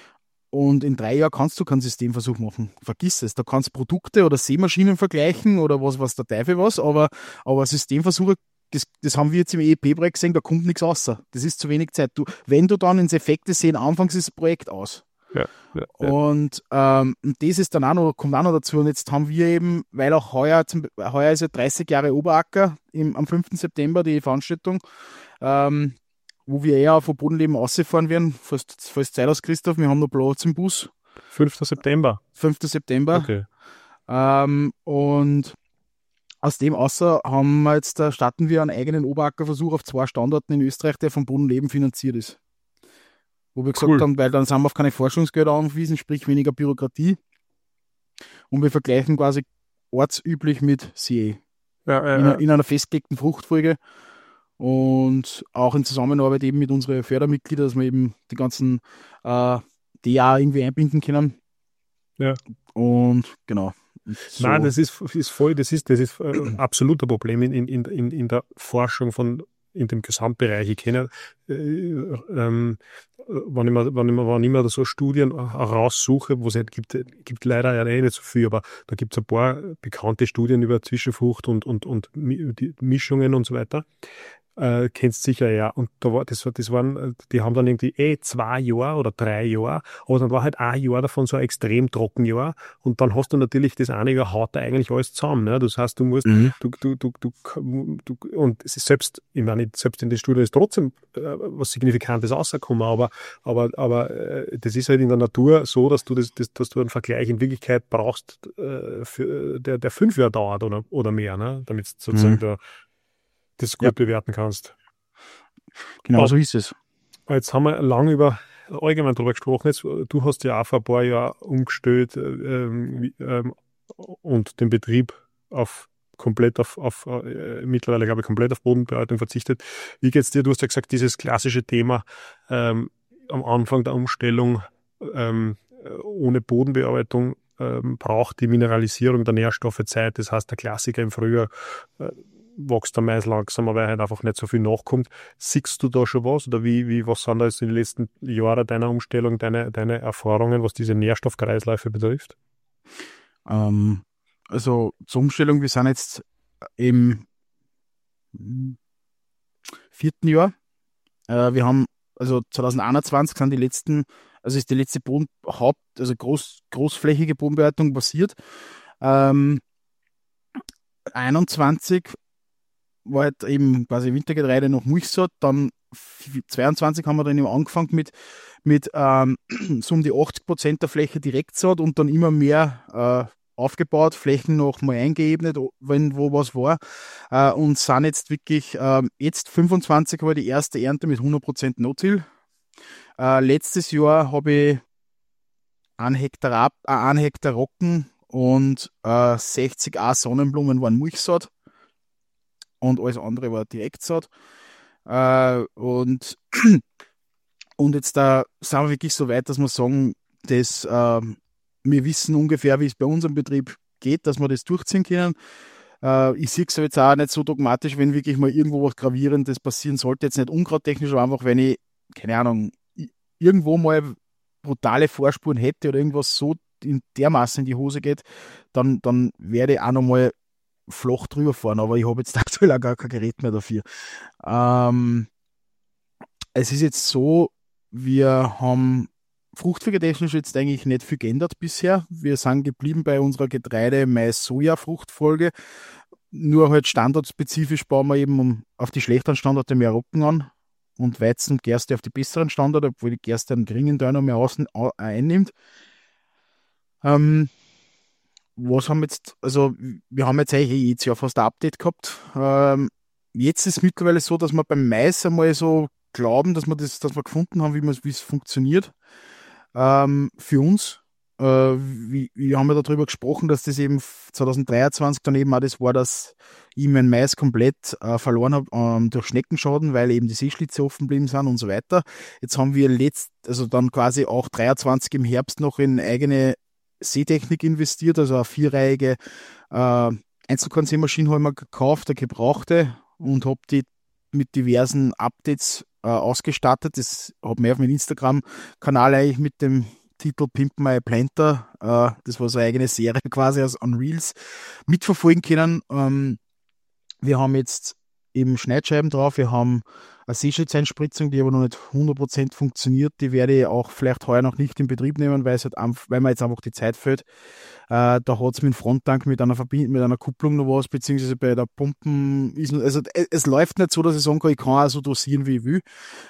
Und in 3 Jahren kannst du keinen Systemversuch machen. Vergiss es. Da kannst du Produkte oder Sämaschinen vergleichen oder was der Teufel was, aber Systemversuche, das haben wir jetzt im EEP-Projekt gesehen, da kommt nichts raus. Das ist zu wenig Zeit. Wenn du dann ins Effekte sehen, anfangs ist das Projekt aus. Ja. Und das ist dann kommt auch noch dazu. Und jetzt haben wir eben, weil auch heuer ist ja 30 Jahre Oberacker am 5. September die Veranstaltung, wo wir eher von Bodenleben rausfahren werden, falls Zeit aus, Christoph, wir haben noch Platz im Bus. 5. September. 5. September. Okay. Und aus dem starten wir einen eigenen Oberackerversuch auf 2 Standorten in Österreich, der vom Bodenleben finanziert ist. Wo wir gesagt haben, weil dann sind wir auf keine Forschungsgelder angewiesen, sprich weniger Bürokratie. Und wir vergleichen quasi ortsüblich mit CE. In einer festgelegten Fruchtfolge. und auch in Zusammenarbeit eben mit unseren Fördermitgliedern, dass wir eben die ganzen DA irgendwie einbinden können. Ja. Und genau. So. Nein, das ist voll, das ist absolut ein Problem in der Forschung in dem Gesamtbereich. Ich kenne, wenn ich mir so Studien raussuche, wo es halt gibt leider ja nicht so viel, aber da gibt es ein paar bekannte Studien über Zwischenfrucht und die Mischungen und so weiter. Kennst sicher, ja. Und die haben dann irgendwie 2 Jahre oder 3 Jahre, aber dann war halt ein Jahr davon so ein extrem Trockenjahr und dann hast du natürlich das eine Jahr haut da eigentlich alles zusammen, ne? Das heißt, du musst, und es ist selbst in der Studie ist trotzdem was Signifikantes rausgekommen, aber das ist halt in der Natur so, dass du dass du einen Vergleich in Wirklichkeit brauchst, der 5 Jahre dauert oder mehr, ne? Damit sozusagen das gut bewerten kannst. Genau so ist es. Jetzt haben wir lange allgemein darüber gesprochen. Du hast ja auch vor ein paar Jahren umgestellt und den Betrieb mittlerweile, glaube ich, komplett auf Bodenbearbeitung verzichtet. Wie geht's dir? Du hast ja gesagt, dieses klassische Thema am Anfang der Umstellung ohne Bodenbearbeitung braucht die Mineralisierung der Nährstoffe Zeit. Das heißt, der Klassiker im Frühjahr wächst der Mais langsamer, weil halt einfach nicht so viel nachkommt. Siehst du da schon was? Oder was sind da jetzt in den letzten Jahren deiner Umstellung, deine Erfahrungen, was diese Nährstoffkreisläufe betrifft? Also zur Umstellung, wir sind jetzt im 4. Jahr. Wir haben, also 2021 sind ist die letzte großflächige Bodenbearbeitung passiert. 21 war halt eben quasi Wintergetreide noch Milchsaat, dann 22 haben wir dann eben angefangen mit so um die 80% der Fläche Direktsaat und dann immer mehr aufgebaut, Flächen noch mal eingeebnet, wo was war, und sind jetzt wirklich, jetzt 25 war die erste Ernte mit 100% No-Till. Letztes Jahr habe ich 1 Hektar Roggen und 60 Sonnenblumen waren Milchsaat. Und alles andere war Direktsaat. Und jetzt da sind wir wirklich so weit, dass wir sagen, dass wir wissen ungefähr, wie es bei unserem Betrieb geht, dass wir das durchziehen können. Ich sehe es jetzt auch nicht so dogmatisch, wenn wirklich mal irgendwo was Gravierendes passieren sollte, jetzt nicht unkrauttechnisch, aber einfach, wenn ich, keine Ahnung, irgendwo mal brutale Vorspuren hätte oder irgendwas so in dermaßen in die Hose geht, dann werde ich auch nochmal flach drüber fahren, aber ich habe jetzt aktuell auch gar kein Gerät mehr dafür. Es ist jetzt so, wir haben fruchtfolgetechnisch jetzt eigentlich nicht viel geändert bisher. Wir sind geblieben bei unserer Getreide-Mais-Soja-Fruchtfolge. Nur halt standortspezifisch bauen wir eben auf die schlechteren Standorte mehr Roggen an und Weizen und Gerste auf die besseren Standorte, obwohl die Gerste einen geringen Teil noch mehr einnimmt. Was haben wir jetzt, also wir haben jetzt eigentlich jedes Jahr fast ein Update gehabt. Jetzt ist es mittlerweile so, dass wir beim Mais einmal so glauben, dass wir gefunden haben, wie es funktioniert. Für uns. Wir haben ja darüber gesprochen, dass das eben 2023 dann eben auch das war, dass ich meinen Mais komplett verloren habe durch Schneckenschaden, weil eben die Seeschlitze offen geblieben sind und so weiter. Jetzt haben wir also dann quasi auch 23 im Herbst noch in eigene Seetechnik investiert, also eine 4-reihige Einzelkornsämaschine haben wir gekauft, eine gebrauchte, und habe die mit diversen Updates ausgestattet. Das habe ich auf meinem Instagram-Kanal eigentlich mit dem Titel Pimp My Planter, das war so eine eigene Serie quasi aus Unreels, mitverfolgen können. Wir haben jetzt eben Schneidscheiben drauf, wir haben eine Seeschlitzeinspritzung, die aber noch nicht 100% funktioniert. Die werde ich auch vielleicht heuer noch nicht in Betrieb nehmen, weil mir jetzt einfach die Zeit fehlt. Da hat es mit dem Fronttank mit einer Kupplung noch was, beziehungsweise bei der Pumpen also es läuft nicht so, dass ich sagen kann, ich kann auch so dosieren, wie ich will.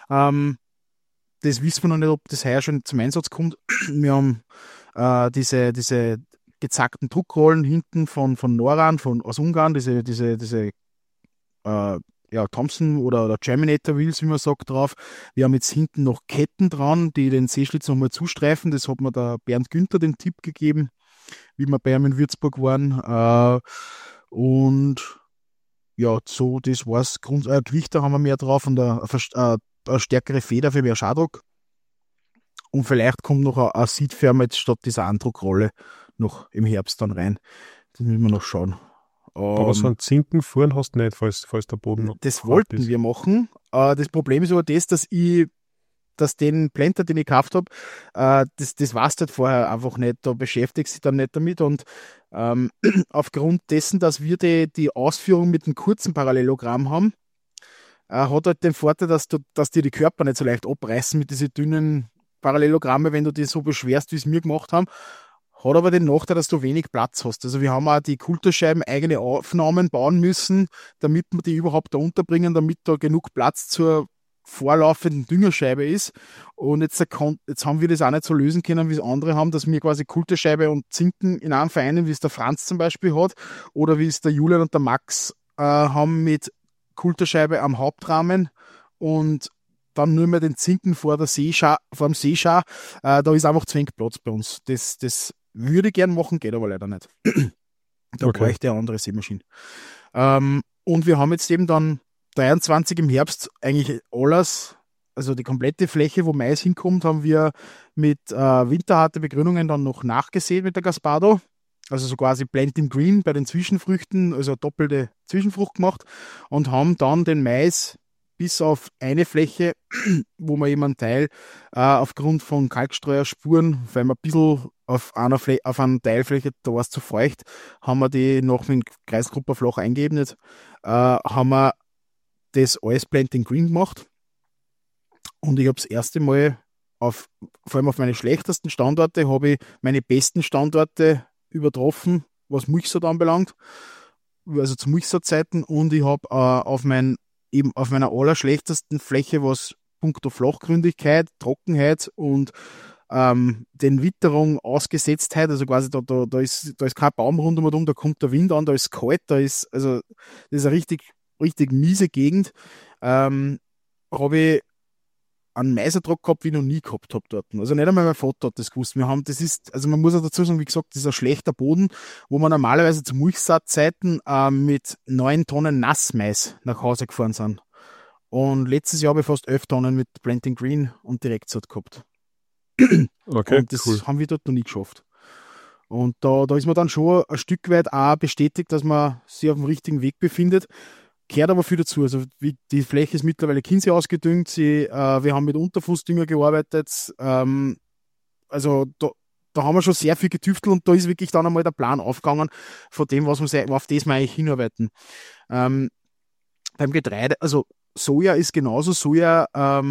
Das wissen wir noch nicht, ob das heuer schon zum Einsatz kommt. Wir haben diese gezackten Druckrollen hinten von Noran, aus Ungarn, diese Thompson oder Germinator Wheels, wie man sagt, drauf. Wir haben jetzt hinten noch Ketten dran, die den Seeschlitz nochmal zustreifen. Das hat mir der Bernd Günther den Tipp gegeben, wie wir bei ihm in Würzburg waren. Und ja, so, das war's. Gewichter haben wir mehr drauf und eine stärkere Feder für mehr Schadruck. Und vielleicht kommt noch eine Seedfirma jetzt statt dieser Andruckrolle noch im Herbst dann rein. Das müssen wir noch schauen. Aber so einen Zinkenfuhren hast du nicht, falls der Boden noch Das hart wollten ist. wir machen. Das Problem ist aber das, dass den Planter, den ich gekauft habe, das weißt du halt vorher einfach nicht. Da beschäftigst du dich dann nicht damit. Und aufgrund dessen, dass wir die Ausführung mit einem kurzen Parallelogramm haben, hat halt den Vorteil, dass dir die Körper nicht so leicht abreißen mit diesen dünnen Parallelogramme, wenn du die so beschwerst, wie es wir gemacht haben. Hat aber den Nachteil, dass du wenig Platz hast. Also wir haben auch die Kulterscheiben eigene Aufnahmen bauen müssen, damit wir die überhaupt da unterbringen, damit da genug Platz zur vorlaufenden Düngerscheibe ist. Und jetzt haben wir das auch nicht so lösen können, wie es andere haben, dass wir quasi Kulterscheibe und Zinken in einem vereinen, wie es der Franz zum Beispiel hat, oder wie es der Julian und der Max haben mit Kulterscheibe am Hauptrahmen und dann nur mehr den Zinken vor dem Seeschar. Da ist einfach zu wenig Platz bei uns. Das würde ich gern machen, geht aber leider nicht. Da bräuchte ich eine andere Sämaschine. Und wir haben jetzt eben dann 23 im Herbst eigentlich alles, also die komplette Fläche, wo Mais hinkommt, haben wir mit winterharte Begrünungen dann noch nachgesät mit der Gaspado. Also so quasi Blending Green bei den Zwischenfrüchten, also eine doppelte Zwischenfrucht gemacht und haben dann den Mais bis auf eine Fläche, wo wir eben einen Teil aufgrund von Kalkstreuerspuren, weil wir ein bisschen auf einer Teilfläche, da war es zu feucht, haben wir die noch mit Kreisgrupperflach eingeebnet, haben wir das alles Blending Green gemacht und ich habe das erste Mal vor allem auf meine schlechtesten Standorte, habe ich meine besten Standorte übertroffen, was Milchsaat anbelangt, also zu Milchsaatzeiten, und ich habe auf meiner allerschlechtesten Fläche, was punkto Flachgründigkeit, Trockenheit und den Witterung, Ausgesetztheit, also quasi da ist kein Baum rundum, da kommt der Wind an, da ist kalt, das ist eine richtig miese Gegend. Habe ich einen Maisertrag gehabt, wie ich noch nie gehabt habe dort. Also nicht einmal mein Vater hat das gewusst. Man muss auch dazu sagen, wie gesagt, das ist ein schlechter Boden, wo wir normalerweise zu Milchsaatzeiten mit 9 Tonnen Nassmais nach Hause gefahren sind. Und letztes Jahr habe ich fast 11 Tonnen mit Blending Green und Direktsaat gehabt. Okay, und das haben wir dort noch nie geschafft. Und da ist man dann schon ein Stück weit auch bestätigt, dass man sich auf dem richtigen Weg befindet. Gehört aber viel dazu. Also die Fläche ist mittlerweile Chinsee ausgedüngt. Wir haben mit Unterfußdünger gearbeitet. Also da haben wir schon sehr viel getüftelt und da ist wirklich dann einmal der Plan aufgegangen von dem, auf das wir eigentlich hinarbeiten. Beim Getreide, also Soja ist genauso. Soja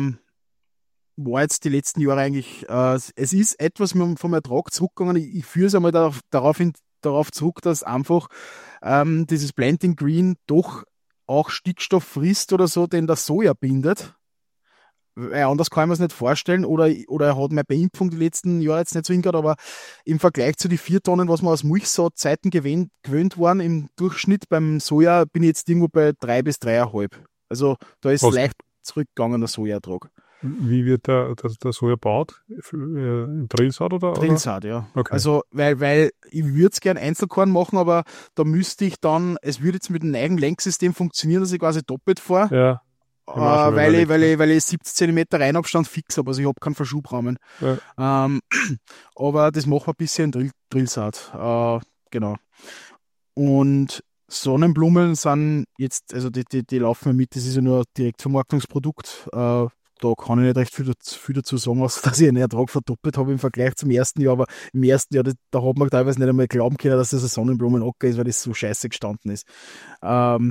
war jetzt die letzten Jahre eigentlich, es ist etwas vom Ertrag zurückgegangen. Ich führe es einmal darauf zurück, dass einfach dieses Blending Green doch auch Stickstoff frisst oder so, den der Soja bindet. Anders kann man es nicht vorstellen. Oder er hat meine Beimpfung die letzten Jahre jetzt nicht so hingehört, aber im Vergleich zu den 4 Tonnen, was wir aus Milchsaatzeiten gewöhnt waren, im Durchschnitt beim Soja bin ich jetzt irgendwo bei 3 bis 3,5. Also da ist leicht zurückgegangen der Sojaertrag. Wie wird der Soja gebaut? Drillsaat oder? Drillsaat, ja. Okay. Also, weil ich würde es gerne Einzelkorn machen, aber da müsste ich dann, es würde jetzt mit dem neuen Lenksystem funktionieren, dass ich quasi doppelt fahre. Ja. Weil ich 70 cm Reinabstand fix habe, also ich habe keinen Verschubrahmen. Ja. Aber das machen wir ein bisschen Drillsaat. Genau. Und Sonnenblumen sind jetzt, also die laufen wir mit, das ist ja nur ein Direktvermarktungsprodukt. Da kann ich nicht recht viel dazu sagen, außer dass ich einen Ertrag verdoppelt habe im Vergleich zum ersten Jahr. Aber im ersten Jahr, da hat man teilweise nicht einmal glauben können, dass das ein Sonnenblumenacker ist, weil das so scheiße gestanden ist. Aber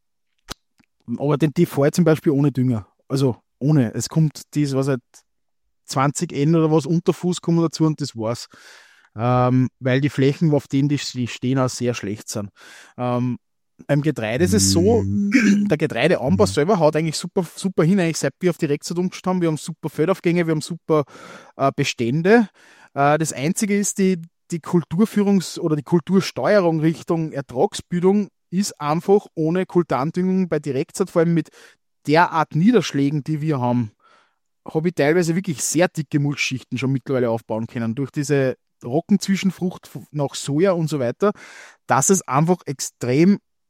die fahre ich zum Beispiel ohne Dünger. Also ohne. Es kommt 20 N oder was Unterfuß kommen dazu und das war's. Weil die Flächen, auf denen die stehen, auch sehr schlecht sind. Beim Getreide ist es so, der Getreideanbau selber haut eigentlich super hin, eigentlich seit wir auf Direktsaat umgestellt haben. Wir haben super Feldaufgänge, wir haben super Bestände. Das Einzige ist, die Kulturführungs- oder die Kultursteuerung Richtung Ertragsbildung ist einfach ohne Kultandüngung bei Direktsaat, vor allem mit der Art Niederschlägen, die wir haben, habe ich teilweise wirklich sehr dicke Mulchschichten schon mittlerweile aufbauen können. Durch diese Rockenzwischenfrucht nach Soja und so weiter, dass es einfach extrem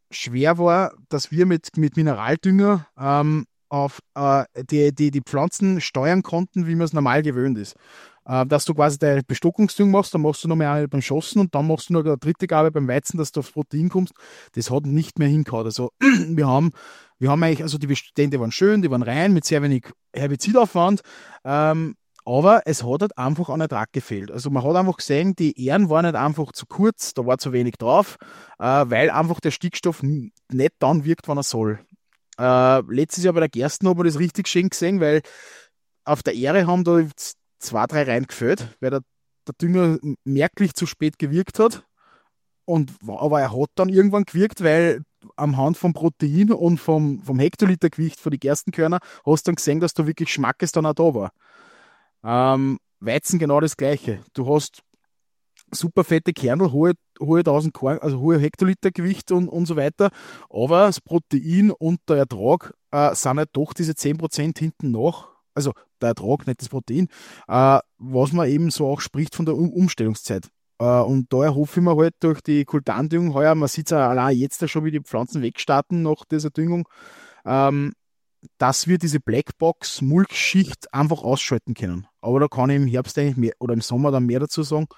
schwer war, dass wir mit Mineraldünger auf die Pflanzen steuern konnten, wie man es normal gewöhnt ist. Dass du quasi deine Bestockungsdüngung machst, dann machst du noch mehr eine beim Schossen und dann machst du noch eine dritte Gabe beim Weizen, dass du aufs Protein kommst. Das hat nicht mehr hingehauen. Also wir haben eigentlich, also die Bestände waren schön, die waren rein, mit sehr wenig Herbizidaufwand, aber es hat halt einfach an Ertrag gefehlt. Also man hat einfach gesehen, die Ähren waren nicht einfach zu kurz, da war zu wenig drauf, weil einfach der Stickstoff nicht dann wirkt, wann er soll. Letztes Jahr bei der Gersten hat man das richtig schön gesehen, weil auf der Ähre haben da 2, 3 Reihen gefällt, weil der Dünger merklich zu spät gewirkt hat. Aber er hat dann irgendwann gewirkt, weil am Hand vom Protein und vom Hektolitergewicht von den Gerstenkörner hast du dann gesehen, dass da wirklich Schmackes dann auch da war. Weizen genau das Gleiche. Du hast super fette Kernel, hohe 1000 Korn, also hohe Hektolitergewicht und so weiter, aber das Protein und der Ertrag sind halt doch diese 10% hinten nach, also der Ertrag, nicht das Protein, was man eben so auch spricht von der Umstellungszeit. Und da erhoffe ich mir halt durch die Kultandüngung heuer, man sieht es ja allein jetzt schon, wie die Pflanzen wegstarten nach dieser Düngung, dass wir diese Blackbox-Mulchschicht einfach ausschalten können. Aber da kann ich im Herbst eigentlich mehr oder im Sommer dann mehr dazu sagen.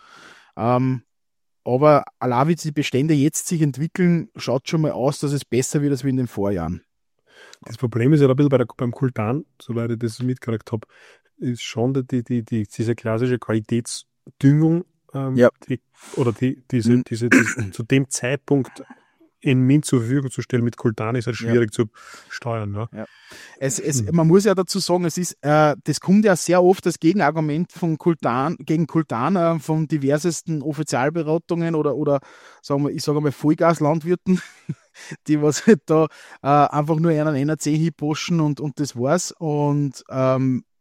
Aber allein wie die Bestände jetzt sich entwickeln, schaut schon mal aus, dass es besser wird als wie in den Vorjahren. Das Problem ist ja ein bisschen beim Kultan, soweit ich das mitgekriegt habe, ist schon diese klassische Qualitätsdüngung, diese zu dem Zeitpunkt in Mint zur Verfügung zu stellen mit Kultan ist halt schwierig zu steuern. Ja. Ja. Man muss ja dazu sagen, das kommt ja sehr oft als Gegenargument gegen Kultan von diversesten Offizialberatungen oder ich sage mal Vollgaslandwirten, die was halt da einfach nur einen NRC hinposchen und das war's. Und da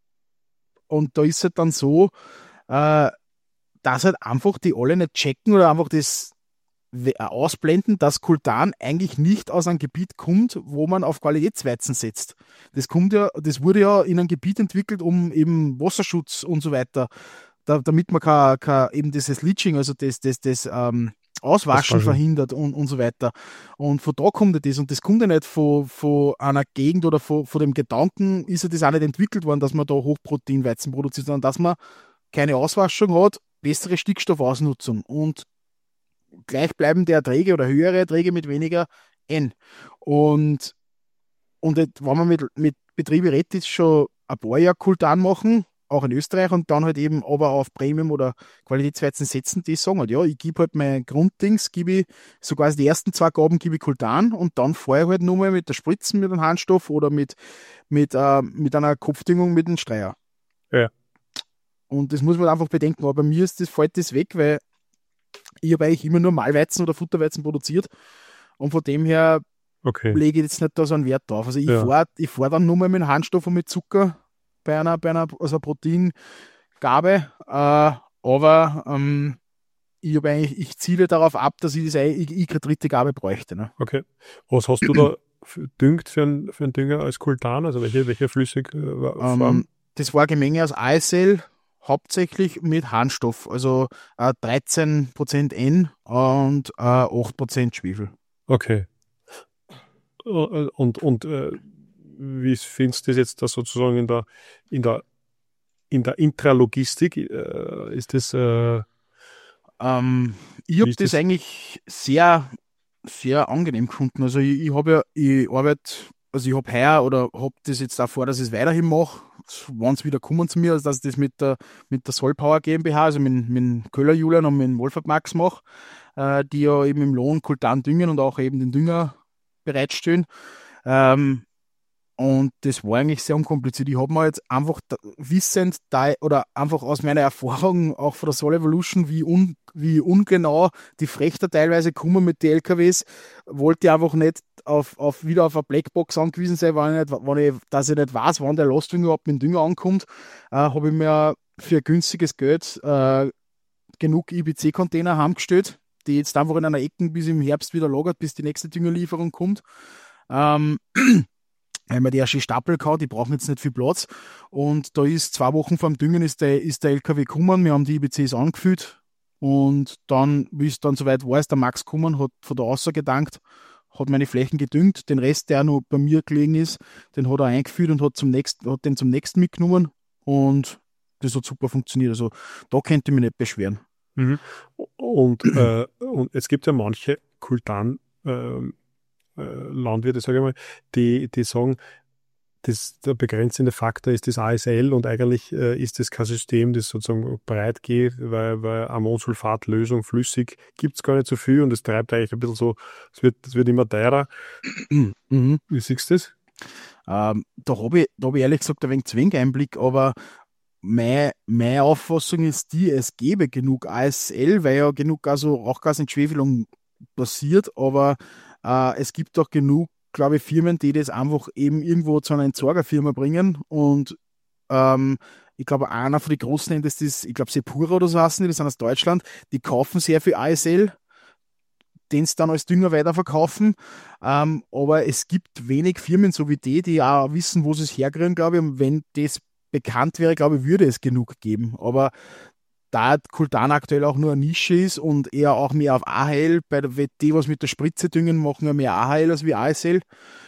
ist halt dann so, dass halt einfach die alle nicht checken oder einfach das ausblenden, dass Kultan eigentlich nicht aus einem Gebiet kommt, wo man auf Qualitätsweizen setzt. Das wurde ja in einem Gebiet entwickelt, um eben Wasserschutz und so weiter, damit man eben dieses Leaching, also das Auswaschen verhindert und so weiter. Und von da kommt das. Und das kommt ja nicht von einer Gegend oder von dem Gedanken, ist ja das auch nicht entwickelt worden, dass man da Hochproteinweizen produziert, sondern dass man keine Auswaschung hat, bessere Stickstoffausnutzung und gleichbleibende Erträge oder höhere Erträge mit weniger N. Und wenn man mit Betrieben redet, ist schon ein paar Jahre Kultan machen, auch in Österreich, und dann halt eben aber auf Premium- oder Qualitätsweizen setzen, die sagen halt, ja, ich gebe halt mein Grunddings, so quasi die ersten 2 Gaben gebe ich Kultan und dann fahre ich halt nur mal mit der Spritzen mit einem Harnstoff oder mit einer Kopfdüngung mit einem Streier. Ja. Und das muss man einfach bedenken, aber bei mir fällt das weg, weil ich habe eigentlich immer nur Mahlweizen oder Futterweizen produziert und von dem her lege ich jetzt nicht da so einen Wert drauf. Also ich fahr dann nur mal mit Harnstoff und mit Zucker bei einer also Proteingabe, aber ich ziele darauf ab, dass ich keine dritte Gabe bräuchte. Ne? Okay. Was hast du da düngt für einen Dünger als Kultan? Also welche Flüssigform? Das war eine Gemenge aus ASL, hauptsächlich mit Harnstoff, also 13% N und 8% Schwefel. Okay. Und wie findest du das jetzt da sozusagen in der Intralogistik? Ist das ich habe das eigentlich sehr, sehr angenehm gefunden. Also ich habe heuer oder habe das jetzt auch vor, dass ich es weiterhin mache, wenn es wieder kommen zu mir, also dass ich das mit der Solpower GmbH, also mit Köhler Julian und mit Wolfgang Max mache, die ja eben im Lohn Kultan düngen und auch eben den Dünger bereitstellen. Und das war eigentlich sehr unkompliziert. Ich habe mir jetzt einfach wissend oder einfach aus meiner Erfahrung auch von der Soil Evolution, wie ungenau die Frechter teilweise kommen mit den LKWs, wollte ich einfach nicht wieder auf eine Blackbox angewiesen sein, dass ich nicht weiß, wann der Lastwagen überhaupt mit dem Dünger ankommt, habe ich mir für günstiges Geld genug IBC-Container heimgestellt, die jetzt einfach in einer Ecke bis im Herbst wieder lagert, bis die nächste Düngerlieferung kommt. Weil man die erste Stapel kann, die brauchen jetzt nicht viel Platz. Und da ist 2 Wochen vor dem Düngen ist der LKW gekommen, wir haben die IBCs angefüllt und dann, wie es dann soweit war, ist der Max gekommen, hat von der Aussage gedankt hat meine Flächen gedüngt, den Rest, der noch bei mir gelegen ist, den hat er eingeführt und hat den zum nächsten mitgenommen und das hat super funktioniert. Also da könnte ich mich nicht beschweren. Mhm. Und es gibt ja manche Kultan Landwirte, sage ich mal, die sagen, der begrenzende Faktor ist das ASL und eigentlich ist das kein System, das sozusagen breit geht, weil Ammonsulfatlösung flüssig gibt es gar nicht so viel und es treibt eigentlich ein bisschen so, es wird immer teurer. Mhm. Wie siehst du das? Da hab ich ehrlich gesagt ein wenig zu wenig Einblick, aber meine Auffassung ist die, es gäbe genug ASL, weil ja genug also Rauchgasentschwefelung passiert, aber es gibt auch genug, glaube ich, Firmen, die das einfach eben irgendwo zu einer Entsorgerfirma bringen und ich glaube, einer von den großen, das ist, ich glaube, Sepura oder so heißen die sind aus Deutschland, die kaufen sehr viel ASL, den sie dann als Dünger weiterverkaufen. Aber es gibt wenig Firmen so wie die auch wissen, wo sie es herkriegen, glaube ich. Und wenn das bekannt wäre, glaube ich, würde es genug geben. Aber da Kultan aktuell auch nur eine Nische ist und eher auch mehr auf AHL, bei der die, was mit der Spritze düngen, machen ja mehr AHL als wie ASL,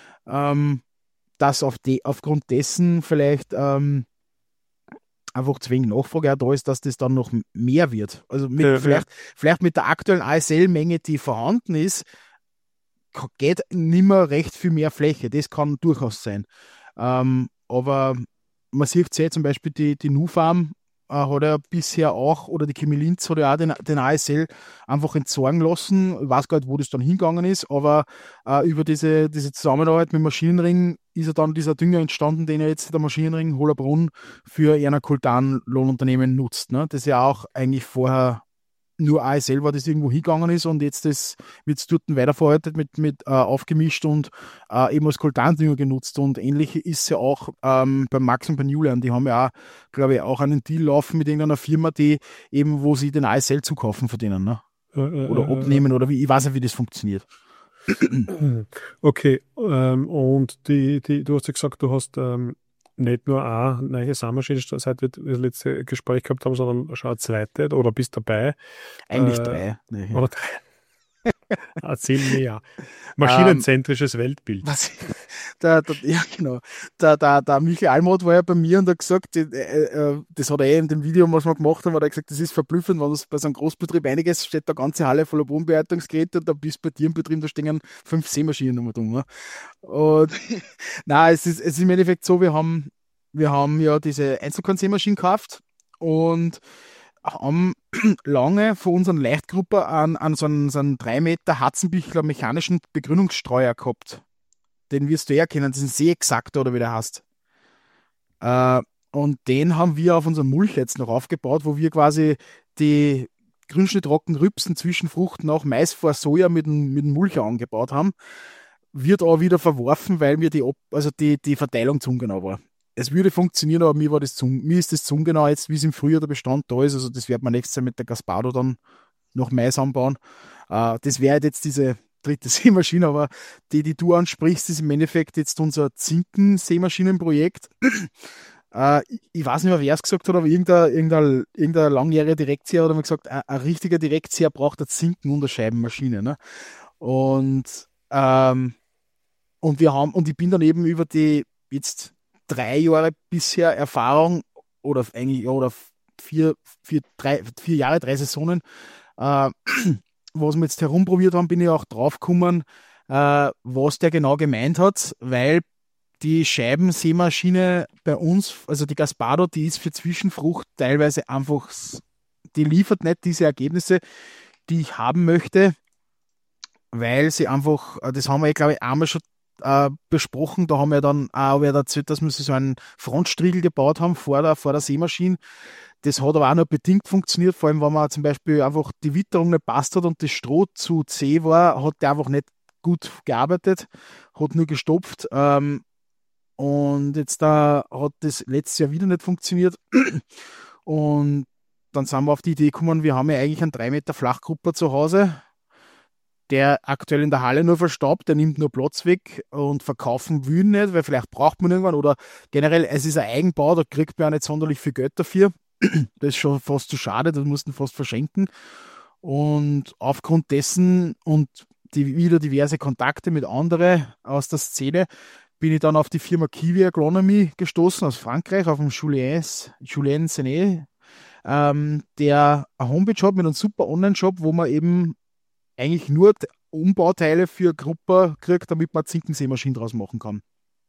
dass aufgrund dessen vielleicht einfach zu wenig Nachfrage auch da ist, dass das dann noch mehr wird. Also vielleicht mit der aktuellen ASL-Menge, die vorhanden ist, geht nicht mehr recht viel mehr Fläche. Das kann durchaus sein. Aber man sieht ja zum Beispiel die Nu-Farm hat er bisher auch, oder die Chemie-Linz hat ja auch den ASL einfach entsorgen lassen. Ich weiß gar nicht, wo das dann hingegangen ist, aber über diese Zusammenarbeit mit Maschinenring ist ja dann dieser Dünger entstanden, den er jetzt der Maschinenring Hohlerbrunn für ein Kultan-Lohnunternehmen nutzt. Ne? Das ja auch eigentlich vorher nur ASL war, das irgendwo hingegangen ist und jetzt wird es dort weiterverarbeitet mit aufgemischt und eben als Kultandünger genutzt. Und ähnlich ist es ja auch beim Max und bei Julian. Die haben ja auch, glaube ich, auch einen Deal laufen mit irgendeiner Firma, die eben, wo sie den ASL zukaufen von denen, ne? Oder abnehmen oder wie, ich weiß nicht, wie das funktioniert. Okay, und du hast ja gesagt, du hast nicht nur eine neue Sahnmaschine, seit wir das letzte Gespräch gehabt haben, sondern schon eine zweite oder bist dabei. Eigentlich 3. Oder 3. Erzähl mir ja. Maschinenzentrisches Weltbild. Ja, genau. Der Michael Almroth war ja bei mir und hat gesagt, das hat er in dem Video, was wir gemacht haben, hat er gesagt, das ist verblüffend, wenn das bei so einem Großbetrieb einiges steht, da ganze Halle voller Bodenbearbeitungsgeräte und da bist bei dir im Betrieb, da stehen 5 Sämaschinen nochmal drum. Ne? Und nein, es ist im Endeffekt so, wir haben ja diese Einzelkorn-Sämaschinen gekauft und haben lange von unseren Leichtgruppe an so einen 3 Meter Hatzenbichler mechanischen Begrünungsstreuer gehabt. Den wirst du ja kennen, das ist ein Seeexaktor oder wie der heißt. Und den haben wir auf unserem Mulch jetzt noch aufgebaut, wo wir quasi die grünschnittrocken Rübsen Zwischenfrucht nach Mais vor Soja mit dem Mulcher angebaut haben. Wird auch wieder verworfen, weil mir die Verteilung zu ungenau war. Es würde funktionieren, aber mir ist das zu ungenau jetzt, wie es im Frühjahr der Bestand da ist. Also das wird man nächstes Jahr mit der Gaspardo dann noch Mais anbauen. Das wäre jetzt diese dritte Sämaschine, aber die du ansprichst, ist im Endeffekt jetzt unser Zinken-Sämaschinenprojekt. Ich weiß nicht mehr, wer es gesagt hat, aber irgendein langjähriger Direktseher hat mir gesagt, ein richtiger Direktseher braucht eine Zinken- und eine Scheibenmaschine. Ne? Und ich bin dann eben über die jetzt 3 Jahre bisher Erfahrung oder 4 Jahre, 3 Saisonen, was wir jetzt herumprobiert haben, bin ich auch drauf gekommen, was der genau gemeint hat, weil die Scheibensämaschine bei uns, also die Gaspardo, die ist für Zwischenfrucht teilweise einfach, die liefert nicht diese Ergebnisse, die ich haben möchte, weil sie einfach, das haben wir, glaube ich, einmal schon besprochen, da haben wir dann auch erzählt, dass wir so einen Frontstriegel gebaut haben vor der Sämaschine. Das hat aber auch nur bedingt funktioniert, vor allem wenn man zum Beispiel einfach die Witterung nicht passt hat und das Stroh zu zäh war, hat der einfach nicht gut gearbeitet, hat nur gestopft. Und jetzt hat das letztes Jahr wieder nicht funktioniert. Und dann sind wir auf die Idee gekommen, wir haben ja eigentlich einen 3 Meter Flachgrupper zu Hause, der aktuell in der Halle nur verstaubt, der nimmt nur Platz weg und verkaufen will nicht, weil vielleicht braucht man irgendwann oder generell, es ist ein Eigenbau, da kriegt man auch nicht sonderlich viel Geld dafür. Das ist schon fast zu schade, das mussten fast verschenken. Und aufgrund dessen und wieder diverse Kontakte mit anderen aus der Szene, bin ich dann auf die Firma Kiwi Agronomy gestoßen aus Frankreich, auf den Julien Senet, der eine Homepage hat mit einem super Online-Shop, wo man eben eigentlich nur Umbauteile für Grupper kriegt, damit man eine Zinkensämaschine draus machen kann.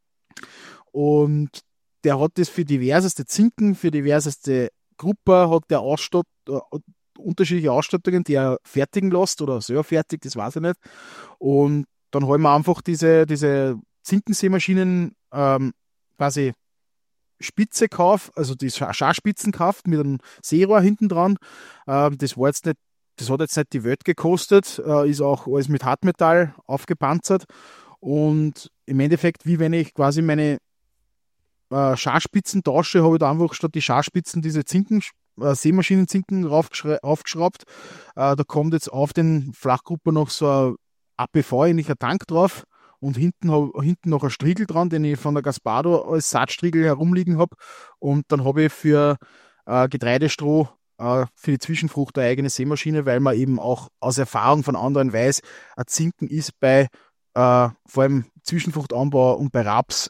Und der hat das für diverseste Zinken, für diverseste Grupper, hat der unterschiedliche Ausstattungen, die er fertigen lässt oder selber fertigt, das weiß ich nicht. Und dann haben wir einfach diese Zinkensämaschinen quasi Spitze gekauft, also die Scharspitzen gekauft mit einem Seerohr hinten dran. Das hat jetzt nicht die Welt gekostet, ist auch alles mit Hartmetall aufgepanzert. Und im Endeffekt, wie wenn ich quasi meine Scharspitzen tausche, habe ich da einfach statt die Scharspitzen diese Sämaschinenzinken aufgeschraubt. Da kommt jetzt auf den Flachgrupper noch so ein APV-ähnlicher Tank drauf und hinten noch ein Striegel dran, den ich von der Gaspardo als Saatstriegel herumliegen habe. Und dann habe ich für Getreidestroh für die Zwischenfrucht eine eigene Sämaschine, weil man eben auch aus Erfahrung von anderen weiß, ein Zinken ist bei vor allem Zwischenfruchtanbau und bei Raps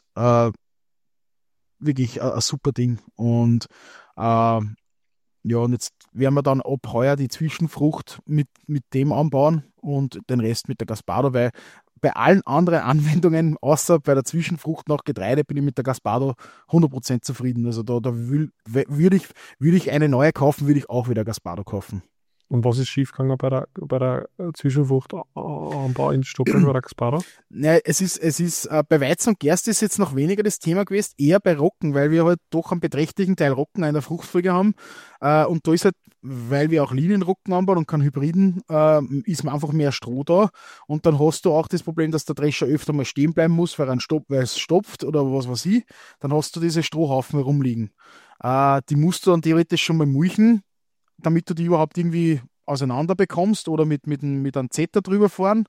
wirklich ein super Ding. Und und jetzt werden wir dann ab heuer die Zwischenfrucht mit dem anbauen und den Rest mit der Gaspardo, weil bei allen anderen Anwendungen, außer bei der Zwischenfrucht nach Getreide, bin ich mit der Gaspardo 100% zufrieden. Also da würde ich eine neue kaufen, würde ich auch wieder Gaspardo kaufen. Und was ist schiefgegangen bei der Zwischenfruchtanbau in Stoppeln bei der Gaspardo? Nein, es ist bei Weizen und Gerste ist jetzt noch weniger das Thema gewesen, eher bei Roggen, weil wir halt doch einen beträchtlichen Teil Roggen in der Fruchtfolge haben. Und da ist halt, weil wir auch Linienroggen anbauen und keinen Hybriden, ist einfach mehr Stroh da. Und dann hast du auch das Problem, dass der Drescher öfter mal stehen bleiben muss, weil es stopft oder was weiß ich. Dann hast du diese Strohhaufen herumliegen. Die musst du dann theoretisch schon mal mulchen, damit du die überhaupt irgendwie auseinander bekommst oder mit einem Zetter drüber fahren.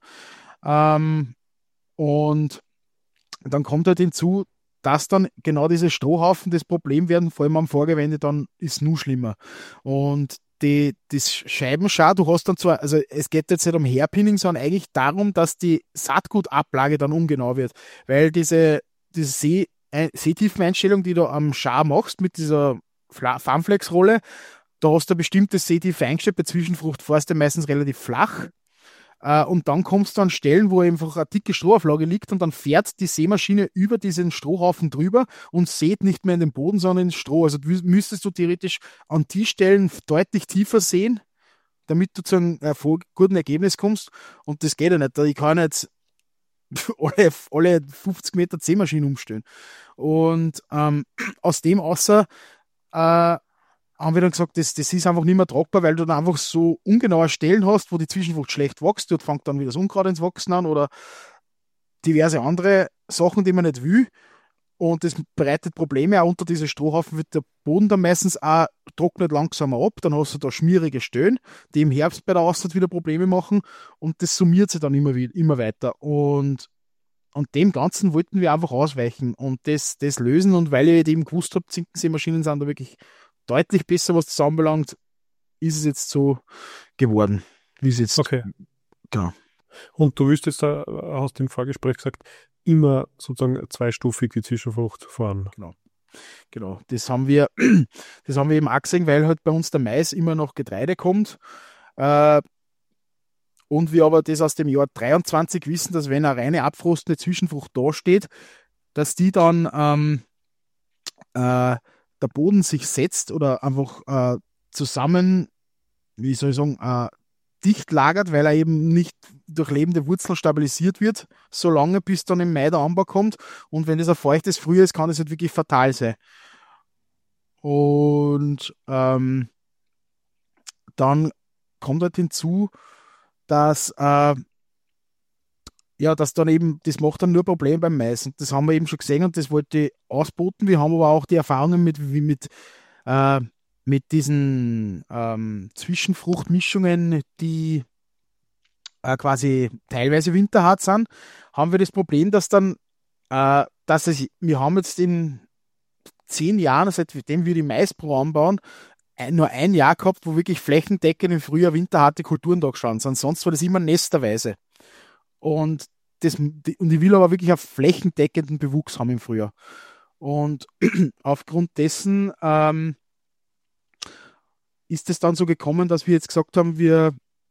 Und dann kommt halt hinzu, dass dann genau diese Strohhaufen das Problem werden, vor allem am Vorgewende, dann ist es nur schlimmer. Und das Scheibenschar, du hast dann zwar, also es geht jetzt nicht um Hairpinning, sondern eigentlich darum, dass die Saatgutablage dann ungenau wird, weil diese Seetiefeneinstellung, die du am Schar machst mit dieser Farmflex-Rolle, da hast du ein bestimmtes Seetief eingestellt, bei Zwischenfrucht fährst du meistens relativ flach und dann kommst du an Stellen, wo einfach eine dicke Strohauflage liegt und dann fährt die Sämaschine über diesen Strohhaufen drüber und sät nicht mehr in den Boden, sondern ins Stroh. Also müsstest du theoretisch an die Stellen deutlich tiefer säen, damit du zu einem guten Ergebnis kommst, und das geht ja nicht. Ich kann jetzt alle 50 Meter Sämaschine umstellen. Und aus dem außer haben wir dann gesagt, das ist einfach nicht mehr tragbar, weil du dann einfach so ungenaue Stellen hast, wo die Zwischenfrucht schlecht wächst. Dort fängt dann wieder das Unkraut ins Wachsen an oder diverse andere Sachen, die man nicht will. Und das bereitet Probleme. Auch unter diese Strohhaufen wird der Boden dann meistens auch trocknet langsamer ab. Dann hast du da schmierige Stellen, die im Herbst bei der Aussaat wieder Probleme machen. Und das summiert sich dann immer weiter. Und dem Ganzen wollten wir einfach ausweichen und das lösen. Und weil ich eben gewusst habe, Zinkensämaschinen sind da wirklich deutlich besser, was das anbelangt, ist es jetzt so geworden, wie es jetzt. Okay. Genau. Und du willst jetzt, hast im Vorgespräch gesagt, immer sozusagen zweistufig die Zwischenfrucht fahren. Genau. Das haben wir eben auch gesehen, weil halt bei uns der Mais immer noch Getreide kommt. Und wir aber das aus dem Jahr 23 wissen, dass wenn eine reine abfrostende Zwischenfrucht da steht, dass die dann der Boden sich setzt oder einfach zusammen, wie soll ich sagen, dicht lagert, weil er eben nicht durch lebende Wurzeln stabilisiert wird, solange bis dann im Mai der Anbau kommt. Und wenn das ein feuchtes Frühjahr ist, kann das halt wirklich fatal sein. Und dann kommt halt hinzu, dass dass dann eben, das macht dann nur Probleme beim Mais. Und das haben wir eben schon gesehen und das wollte ich ausboten. Wir haben aber auch die Erfahrungen mit diesen Zwischenfruchtmischungen, die quasi teilweise winterhart sind, haben wir das Problem, dass dann, wir haben jetzt in 10 Jahren, seitdem wir die Mais-Pro anbauen, nur ein Jahr gehabt, wo wirklich flächendeckend im Frühjahr winterharte Kulturen da gestanden sind. Sonst war das immer nesterweise. Und ich will aber wirklich einen flächendeckenden Bewuchs haben im Frühjahr. Und aufgrund dessen ist es dann so gekommen, dass wir jetzt gesagt haben, wir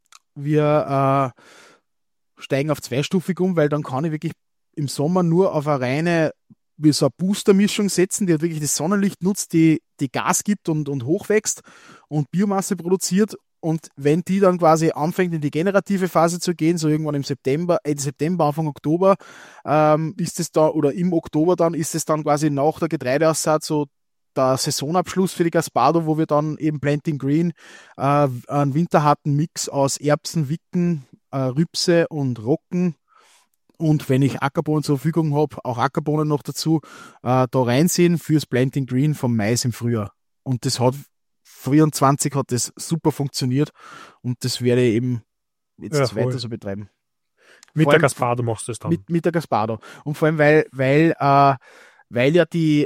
steigen auf zweistufig um, weil dann kann ich wirklich im Sommer nur auf eine reine, wie so eine Booster-Mischung setzen, die halt wirklich das Sonnenlicht nutzt, die Gas gibt und hochwächst und Biomasse produziert. Und wenn die dann quasi anfängt in die generative Phase zu gehen, so irgendwann im September, Anfang Oktober, ist es da, oder im Oktober dann, ist es dann quasi nach der Getreideaussaat so der Saisonabschluss für die Gaspardo, wo wir dann eben Planting Green einen winterharten Mix aus Erbsen, Wicken, Rübse und Roggen und wenn ich Ackerbohnen zur Verfügung habe, auch Ackerbohnen noch dazu, da reinsehen fürs Planting Green vom Mais im Frühjahr. Und das hat 24 hat das super funktioniert und das werde ich eben jetzt weiter so betreiben. Mit der Gaspardo machst du es dann? Mit der Gaspardo. Und vor allem, weil ja die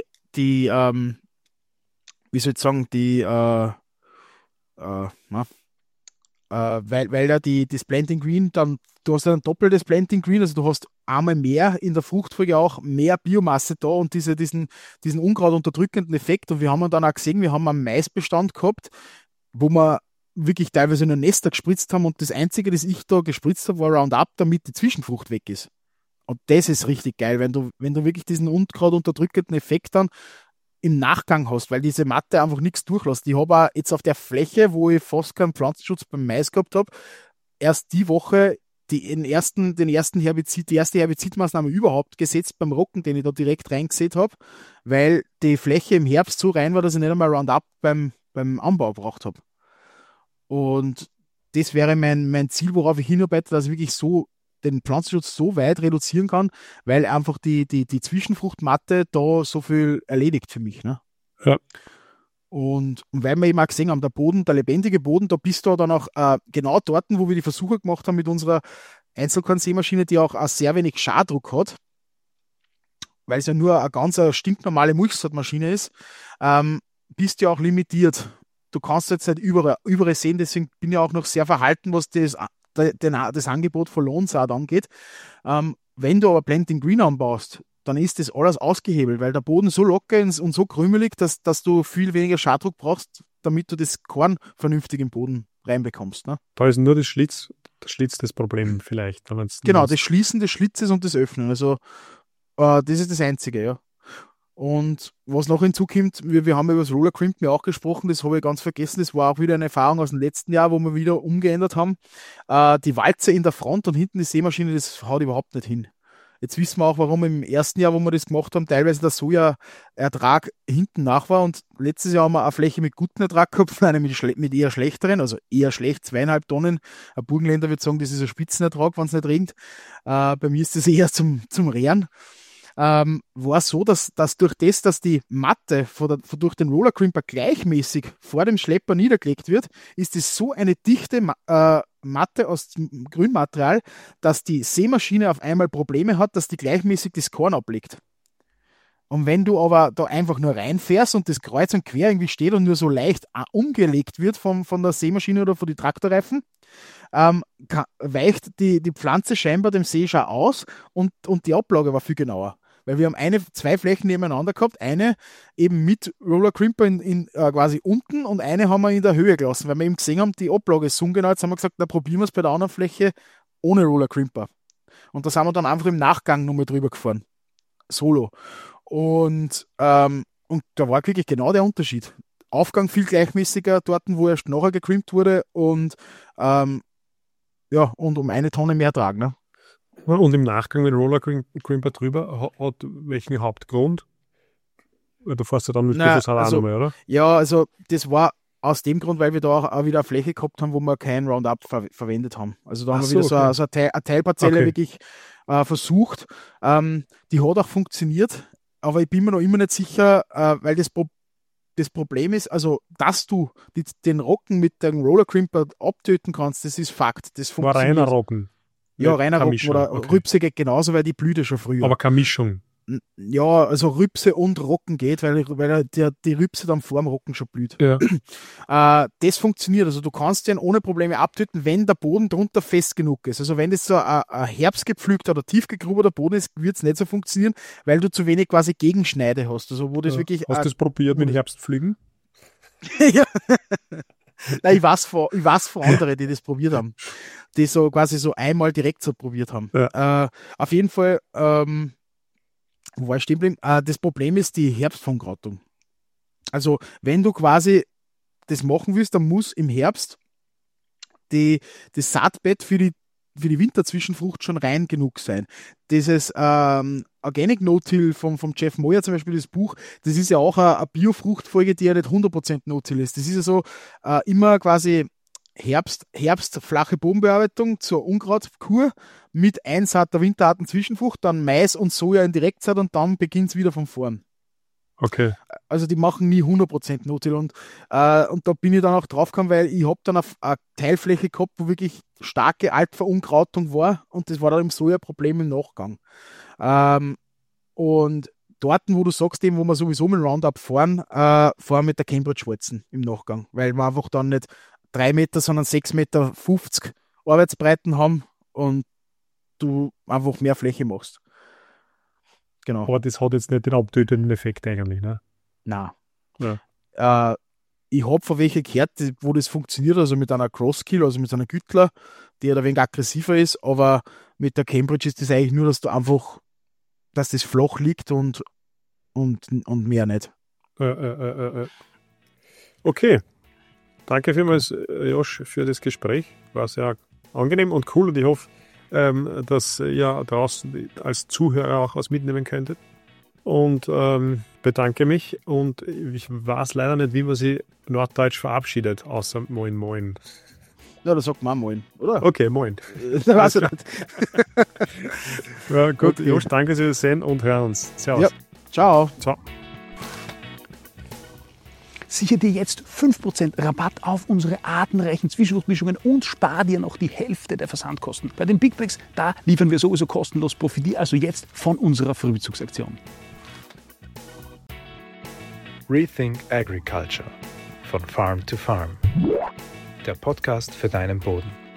wie soll ich sagen, weil ja das Planting Green dann, du hast ja ein doppeltes Planting Green, also du hast einmal mehr in der Fruchtfolge auch mehr Biomasse da und diesen unkrautunterdrückenden Effekt. Und wir haben dann auch gesehen, wir haben einen Maisbestand gehabt, wo wir wirklich teilweise nur Nester gespritzt haben und das Einzige, das ich da gespritzt habe, war Roundup, damit die Zwischenfrucht weg ist. Und das ist richtig geil, wenn du wirklich diesen unkrautunterdrückenden Effekt dann im Nachgang hast, weil diese Matte einfach nichts durchlässt. Ich habe auch jetzt auf der Fläche, wo ich fast keinen Pflanzenschutz beim Mais gehabt habe, erst die Woche die erste Herbizidmaßnahme überhaupt gesetzt beim Roggen, den ich da direkt reingesät habe, weil die Fläche im Herbst so rein war, dass ich nicht einmal Roundup beim Anbau gebraucht habe. Und das wäre mein Ziel, worauf ich hinarbeite, dass ich wirklich so den Pflanzenschutz so weit reduzieren kann, weil einfach die Zwischenfruchtmatte da so viel erledigt für mich. Ne? Ja. Und weil wir eben auch gesehen haben, der lebendige Boden, da bist du dann auch genau dort, wo wir die Versuche gemacht haben mit unserer Einzelkornsämaschine, die auch sehr wenig Schardruck hat, weil es ja nur eine ganz stinknormale Mulchsaatmaschine ist, bist du ja auch limitiert. Du kannst jetzt nicht überall sehen, deswegen bin ich auch noch sehr verhalten, was das Angebot von Lohnsaat angeht. Wenn du aber Planting Green anbaust, dann ist das alles ausgehebelt, weil der Boden so locker und so krümelig, dass du viel weniger Schadruck brauchst, damit du das Korn vernünftig im Boden reinbekommst. Ne? Da ist nur das Schlitz das Problem vielleicht. Genau, das Schließen des Schlitzes und das Öffnen. Also das ist das Einzige, ja. Und was noch hinzukommt, wir haben über das Roller Crimp mir auch gesprochen, das habe ich ganz vergessen, das war auch wieder eine Erfahrung aus dem letzten Jahr, wo wir wieder umgeändert haben. Die Walze in der Front und hinten die Sämaschine, das haut überhaupt nicht hin. Jetzt wissen wir auch, warum im ersten Jahr, wo wir das gemacht haben, teilweise der Sojaertrag hinten nach war und letztes Jahr haben wir eine Fläche mit gutem Ertrag gehabt, eine mit eher schlechteren, also eher schlecht, 2,5 Tonnen. Ein Burgenländer würde sagen, das ist ein Spitzenertrag, wenn es nicht regnet. Bei mir ist das eher zum Rehren. War so, dass durch das, dass die Matte durch den Roller Crimper gleichmäßig vor dem Schlepper niedergelegt wird, ist es so eine dichte Matte aus Grünmaterial, dass die Sämaschine auf einmal Probleme hat, dass die gleichmäßig das Korn ablegt. Und wenn du aber da einfach nur reinfährst und das kreuz und quer irgendwie steht und nur so leicht umgelegt wird von der Sämaschine oder von den Traktorreifen, weicht die Pflanze scheinbar dem Säschar aus und die Ablage war viel genauer. Weil wir haben zwei Flächen nebeneinander gehabt, eine eben mit Roller Crimper quasi unten und eine haben wir in der Höhe gelassen, weil wir eben gesehen haben, die Ablage ist ungenau. Jetzt haben wir gesagt, da probieren wir es bei der anderen Fläche ohne Roller Crimper. Und da sind wir dann einfach im Nachgang nochmal drüber gefahren. Solo. Und da war wirklich genau der Unterschied. Aufgang viel gleichmäßiger, dort, wo erst nachher gecrimpt wurde und und um 1 Tonne mehr tragen. Ne? Und im Nachgang mit Roller Crimper drüber hat welchen Hauptgrund? Du fährst ja dann mit Glyphosat auch nochmal, oder? Ja, also das war aus dem Grund, weil wir da auch wieder eine Fläche gehabt haben, wo wir kein Roundup verwendet haben. Also da haben wir wieder so eine Teilparzelle wirklich versucht. Die hat auch funktioniert, aber ich bin mir noch immer nicht sicher, weil das Problem ist, also, dass du den Roggen mit dem Roller Crimper abtöten kannst, das ist Fakt. Das funktioniert. War reiner Roggen? Ja, reiner Roggen oder Rübse geht genauso, weil die Blüte schon früher. Aber keine Mischung? Ja, also Rübse und Rocken geht, weil die Rübse dann vor dem Rocken schon blüht. Ja. Das funktioniert. Also du kannst den ohne Probleme abtöten, wenn der Boden drunter fest genug ist. Also wenn das so ein herbstgepflügter oder tiefgegrubeter Boden ist, wird es nicht so funktionieren, weil du zu wenig quasi Gegenschneide hast. Also wo das wirklich. Hast du das probiert mit Herbstpflügen? Ja. Nein, ich weiß von anderen, die das probiert haben. Die so quasi so einmal direkt so probiert haben. Ja. Auf jeden Fall, wo war ich stehen geblieben? Das Problem ist die Herbstfangkrautung. Also, wenn du quasi das machen willst, dann muss im Herbst das Saatbett für die Winterzwischenfrucht schon rein genug sein. Dieses Organic No-Till vom Jeff Moyer zum Beispiel, das Buch, das ist ja auch eine Biofruchtfolge, die ja nicht 100% No-Till ist. Das ist ja so immer quasi Herbst flache Bodenbearbeitung zur Unkrautkur mit Einsaat der Winterarten Zwischenfrucht, dann Mais und Soja in Direktsaat und dann beginnt es wieder von vorn. Okay. Also die machen nie 100% No-Till und da bin ich dann auch draufgekommen, weil ich habe dann eine Teilfläche gehabt, wo wirklich starke Altverunkrautung war und das war dann im Soja-Problem im Nachgang. Und dort, wo du sagst, eben, wo wir sowieso mit Roundup fahren mit der Cambridge-Walzen im Nachgang, weil wir einfach dann nicht 3 Meter, sondern 6,50 Meter Arbeitsbreiten haben und du einfach mehr Fläche machst. Genau. Aber das hat jetzt nicht den abtötenden Effekt eigentlich, ne? Nein. Ja. Ich habe von welchen gehört, wo das funktioniert, also mit einer Crosskill, also mit so einer Güttler, die ein wenig aggressiver ist, aber mit der Cambridge ist das eigentlich nur, dass das flach liegt und mehr nicht. Okay. Danke vielmals, Josh, für das Gespräch. War sehr angenehm und cool und ich hoffe, dass ihr draußen als Zuhörer auch was mitnehmen könntet. Und bedanke mich und ich weiß leider nicht, wie man sich norddeutsch verabschiedet, außer Moin Moin. Ja, da sagt man auch Moin, oder? Okay, Moin. Da weiß ich nicht. Ja, gut, Okay. Josh, danke fürs Sehen und hören uns. Servus. Ja. Ciao. Ciao. Sichere dir jetzt 5% Rabatt auf unsere artenreichen Zwischenfruchtmischungen und spar dir noch die Hälfte der Versandkosten. Bei den Big Bags, da liefern wir sowieso kostenlos. Profitiere also jetzt von unserer Frühbezugsaktion. Rethink Agriculture von Farm to Farm. Der Podcast für deinen Boden.